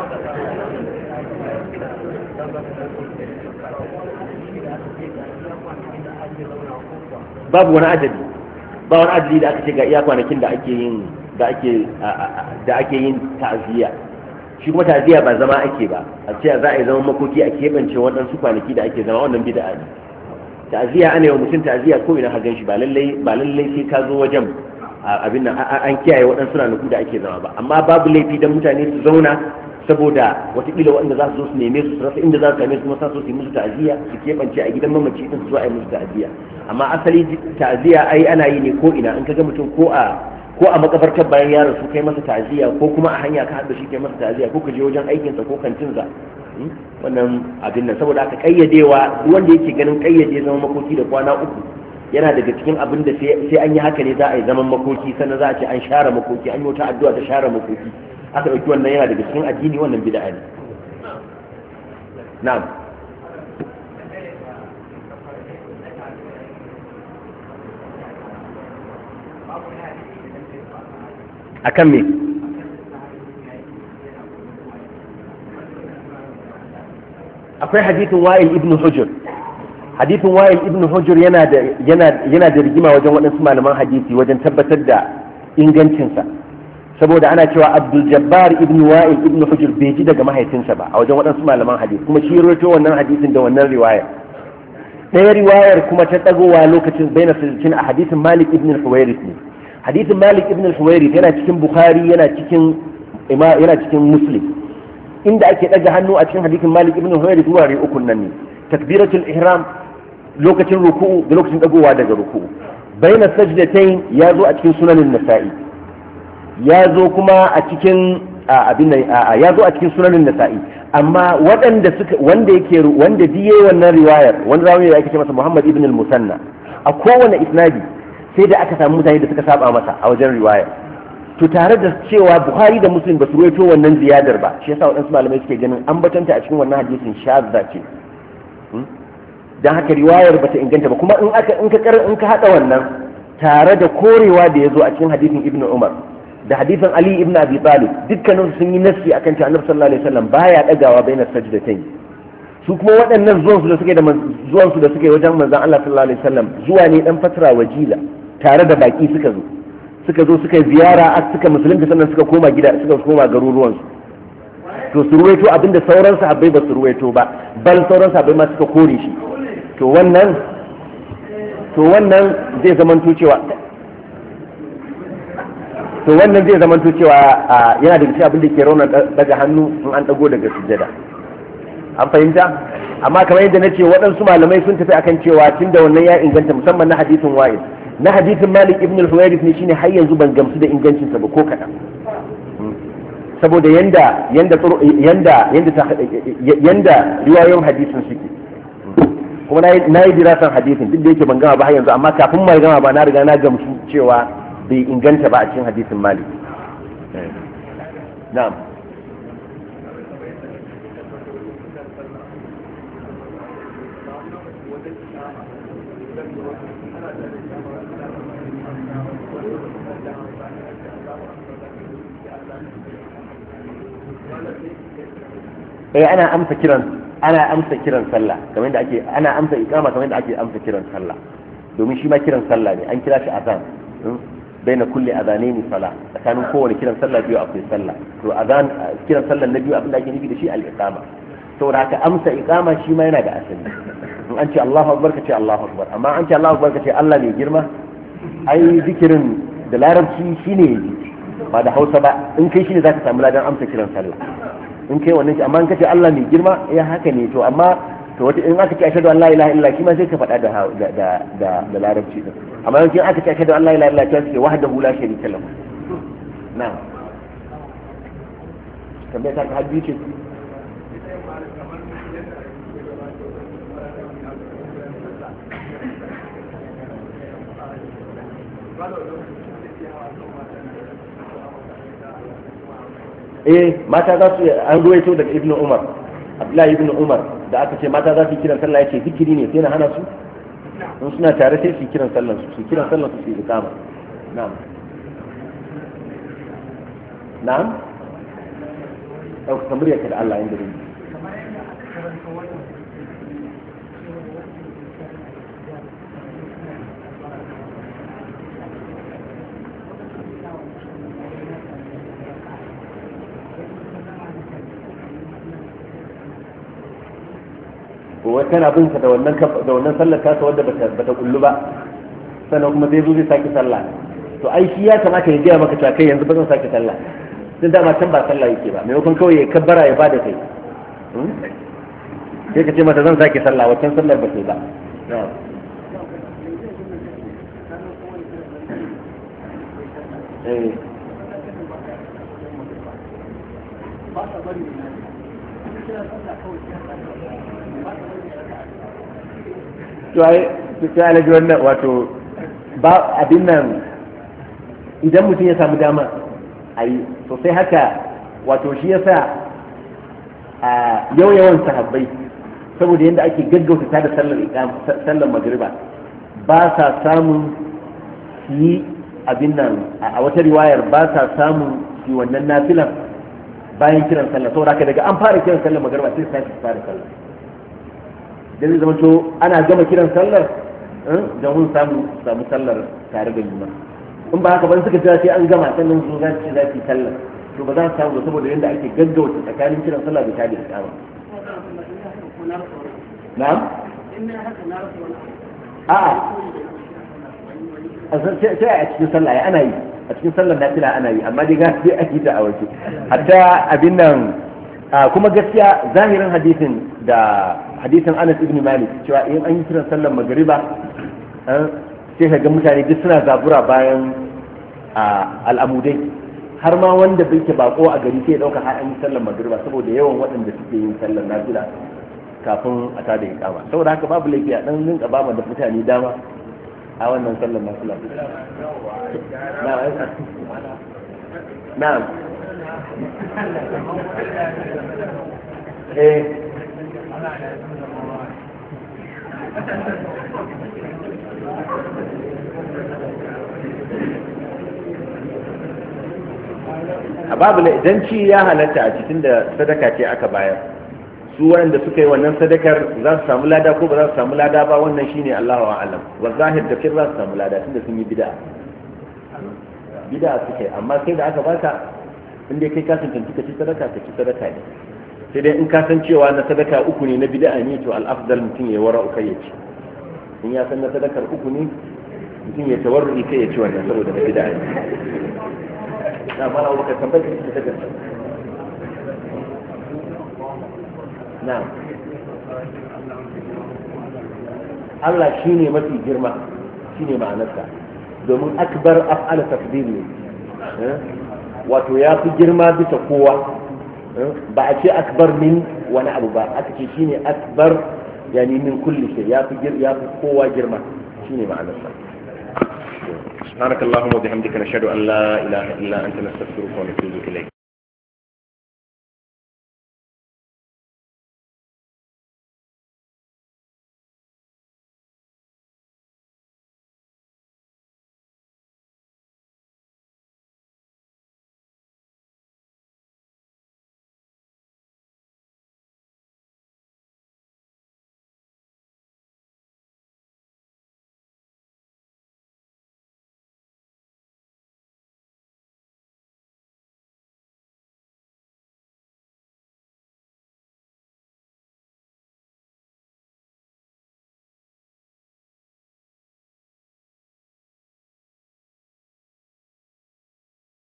babu wani adadi ba wani adadi da aka ce ga iya kwanakin da ake yin da ake da ake yin ta'aziyya shi kuma ta'aziyya ba zama ake ba a ce za a yi zaman makoki a keɓance waɗansu kwanaki da ake zama wannan bid'a ne ta'aziyya ana yi wa mutum ta'aziyya ko ina hagan shi ba lallai ba lallai sai ka zo wajen abin nan an kiyaye waɗansu ranaku da ake zama ba amma babu laifi dan mutane su zauna saboda watakila waɗanda za su zo su neme su rasa inda za su same su kuma sa su yi musu ta'aziyya su keɓance a gidan mamaci din su zo a yi musu ta'aziyya amma asali ta'aziyya ai ana yi ne ko ina in ka ga mutum ko a ko a makabartar bayan ya rasu kai masa ta'aziyya ko kuma a hanya ka haɗa shi kai masa ta'aziyya ko ka je wajen aikinsa ko kantinsa wannan abin nan saboda aka kayyadewa wanda yake ganin kayyade zaman makoki da kwana uku yana daga cikin abin da sai an yi haka ne za a yi zaman makoki sannan za a ce an share makoki an yi wata addu'a ta share makoki aka ɗauki wannan yana daga cikin addini wannan bid'a ne na'am akan me akwai hadithin wa'il ibn hujr hadithin wa'il ibn hujr yana da yana yana da rigima wajen waɗansu malaman hadisi wajen tabbatar da ingancinsa saboda ana cewa abdul jabbar ibn wa'il ibn hujr bai ji daga mahaifinsa ba a wajen waɗansu malaman hadisi kuma shi rawaito wannan hadisin da wannan riwaya ɗaya riwayar kuma ta tsagowa lokacin baina sirrin a hadisin malik ibn al-huwairith ne hadisin malik ibn al-huwairith yana cikin bukhari yana cikin yana cikin muslim inda ake daga hannu a cikin hadisin malik ibn al-huwairith wurare uku nan ne takbiratul ihram lokacin ruku'u da lokacin dagowa daga ruku'u baina sajdatayn ya zo a cikin sunanin nasa'i ya zo kuma a cikin abin ya zo a cikin sunanin nasa'i amma waɗanda suka wanda yake wanda diye wannan riwayar wanda rawi da ake ce masa muhammad ibn al-musanna a kowane isnadi sai da aka samu mutane da suka saba masa a wajen riwayar to tare da cewa buhari da muslim ba su rawaito wannan ziyadar ba shi yasa waɗansu malamai suke ganin an batanta a cikin wannan hadisin shazza ce dan haka riwayar bata inganta ba kuma in aka in ka in ka hada wannan tare da korewa da yazo a cikin hadisin ibnu umar da hadisin ali ibn abi talib dukkanin sun yi nassi akan cewa annabi sallallahu alaihi wasallam baya dagawa bainar sajdatayn su kuma waɗannan zuwan su da suke da zuwan su da suke wajen manzon Allah sallallahu alaihi wasallam zuwa ne dan fatara wajiza tare da baki suka zo suka zo suka ziyara a suka musulunta sannan suka koma gida suka koma garuruwan su to su ruwaito abinda sauran sahabbai ba su ruwaito ba bal sauran sahabbai ma suka kore shi to wannan to wannan zai zamanto cewa to wannan zai zamanto cewa yana da cikin abin da ke rauna daga hannu in an dago daga sujjada an fahimta amma kamar yadda nace waɗansu malamai sun tafi akan cewa tunda wannan ya inganta musamman na hadisin wa'id na hadisin malik ibn al-huwairith ne shine har yanzu ban gamsu da ingancinsa ba ko kaɗan saboda yanda yanda yanda yanda yanda riwayoyin hadisin suke kuma na yi dirasan hadisin duk da yake ban gama ba har yanzu amma kafin mai gama ba na riga na gamsu cewa bai inganta ba a cikin hadisin malik na'am eh ana amsa kiran ana amsa kiran sallah kamar yadda ake ana amsa iqama kamar yadda ake amsa kiran sallah domin shi ma kiran sallah ne an kira shi azan baina kulli adhanaini salah tsakanin kowane kiran sallah biyu akwai sallah to azan kiran sallah na biyu abin da ake nufi da shi al-iqama saboda haka amsa iqama shi ma yana da asali in an ce Allahu akbar ka ce Allahu akbar amma an ce Allahu akbar ka ce Allah ne girma ai zikirin da larabci shine yaji ba da Hausa ba in kai shine zaka samu ladan amsa kiran sallah in kai wannan shi amma in kace Allah mai girma ya haka ne to amma to wata in aka ce ashhadu an la ilaha illa shi ma sai ka faɗa da da da da larabci din amma in aka ce ashhadu an la ilaha illa ta ce wahdahu la sharika lahu na'am kamar ta hadisi ce eh mata za su an ruwaito daga ibnu umar abdullahi ibnu umar da aka ce mata za su kiran sallah yace zikiri ne sai na hana su in suna tare sai su kiran sallan su su kiran sallan su su yi kama na'am na'am au kamar yake da Allah inda rin ko kana bin ka da wannan da wannan sallar kasa wanda bata bata kullu ba sannan kuma zai zo zai saki sallah to ai shi ya kamata ya gaya maka cewa kai yanzu ba zan saki sallah tun da ma can ba sallah yake ba maimakon kawai ya kabbara ya bada kai sai ka ce mata zan saki sallah wancan sallar ba sai ba eh to ai ta alaji wannan wato ba abin nan idan mutum ya samu dama a yi sosai haka wato shi yasa a yau yawan sahabbai saboda yadda ake gaggauta ta da sallar sallar magriba ba sa samun su yi abin nan a wata riwayar ba sa samun su wannan nafilan bayan kiran sallah saboda haka daga an fara kiran sallar magriba sai sai su fara sallah da zai zama to ana gama kiran sallar don mun samu samu sallar tare da liman in ba haka ban suka jira sai an gama sannan su za su za su sallar to ba za su samu saboda yadda ake gaggauta tsakanin kiran sallah da tare da ikama na'am a'a a sai a cikin sallah ya ana yi a cikin sallar nafila ana yi amma dai gaskiya ake ta a waje hatta abin nan kuma gaskiya zahirin hadisin da hadisin Anas ibn Malik cewa in an yi kiran sallar magriba sai ka ga mutane duk suna zabura bayan al'amudai har ma wanda bai ke bako a gari sai ya dauka har an yi sallar magriba saboda yawan waɗanda suke yin sallar nafila kafin a tada iqama saboda haka babu laifi a dan rinka ba da mutane dama a wannan sallar nafila na'am eh a babu idan ci ya halatta a cikin da sadaka ce aka bayar su waɗanda suka yi wannan sadakar za su samu lada ko ba za su samu lada ba wannan shine Allahu a'lam wa zahir da fir za su samu lada tunda sun yi bid'a bid'a suke amma sai da aka baka inda kai ka tantance ka ci sadaka ka ci sadaka ne sai dai in ka san cewa na sadaka uku ne na bid'a ne to al-afdal mutum ya wara ukai ya ci in ya san na sadakar uku ne mutum ya tawarruki kai ya ci wannan saboda na bid'a ne na mala baka tambayar ki ta gaske na'am Allah shine mafi girma shine ma'anarsa domin akbar af'ala tafdil ne wato ya fi girma bisa kowa ba a ce akbar min wani abu ba aka ce shine akbar yani min kulli shay ya fi ya fi kowa girma shine ma'anarsa سبحانك اللهم وبحمدك نشهد أن لا إله إلا أنت نستغفرك ونتوب إليك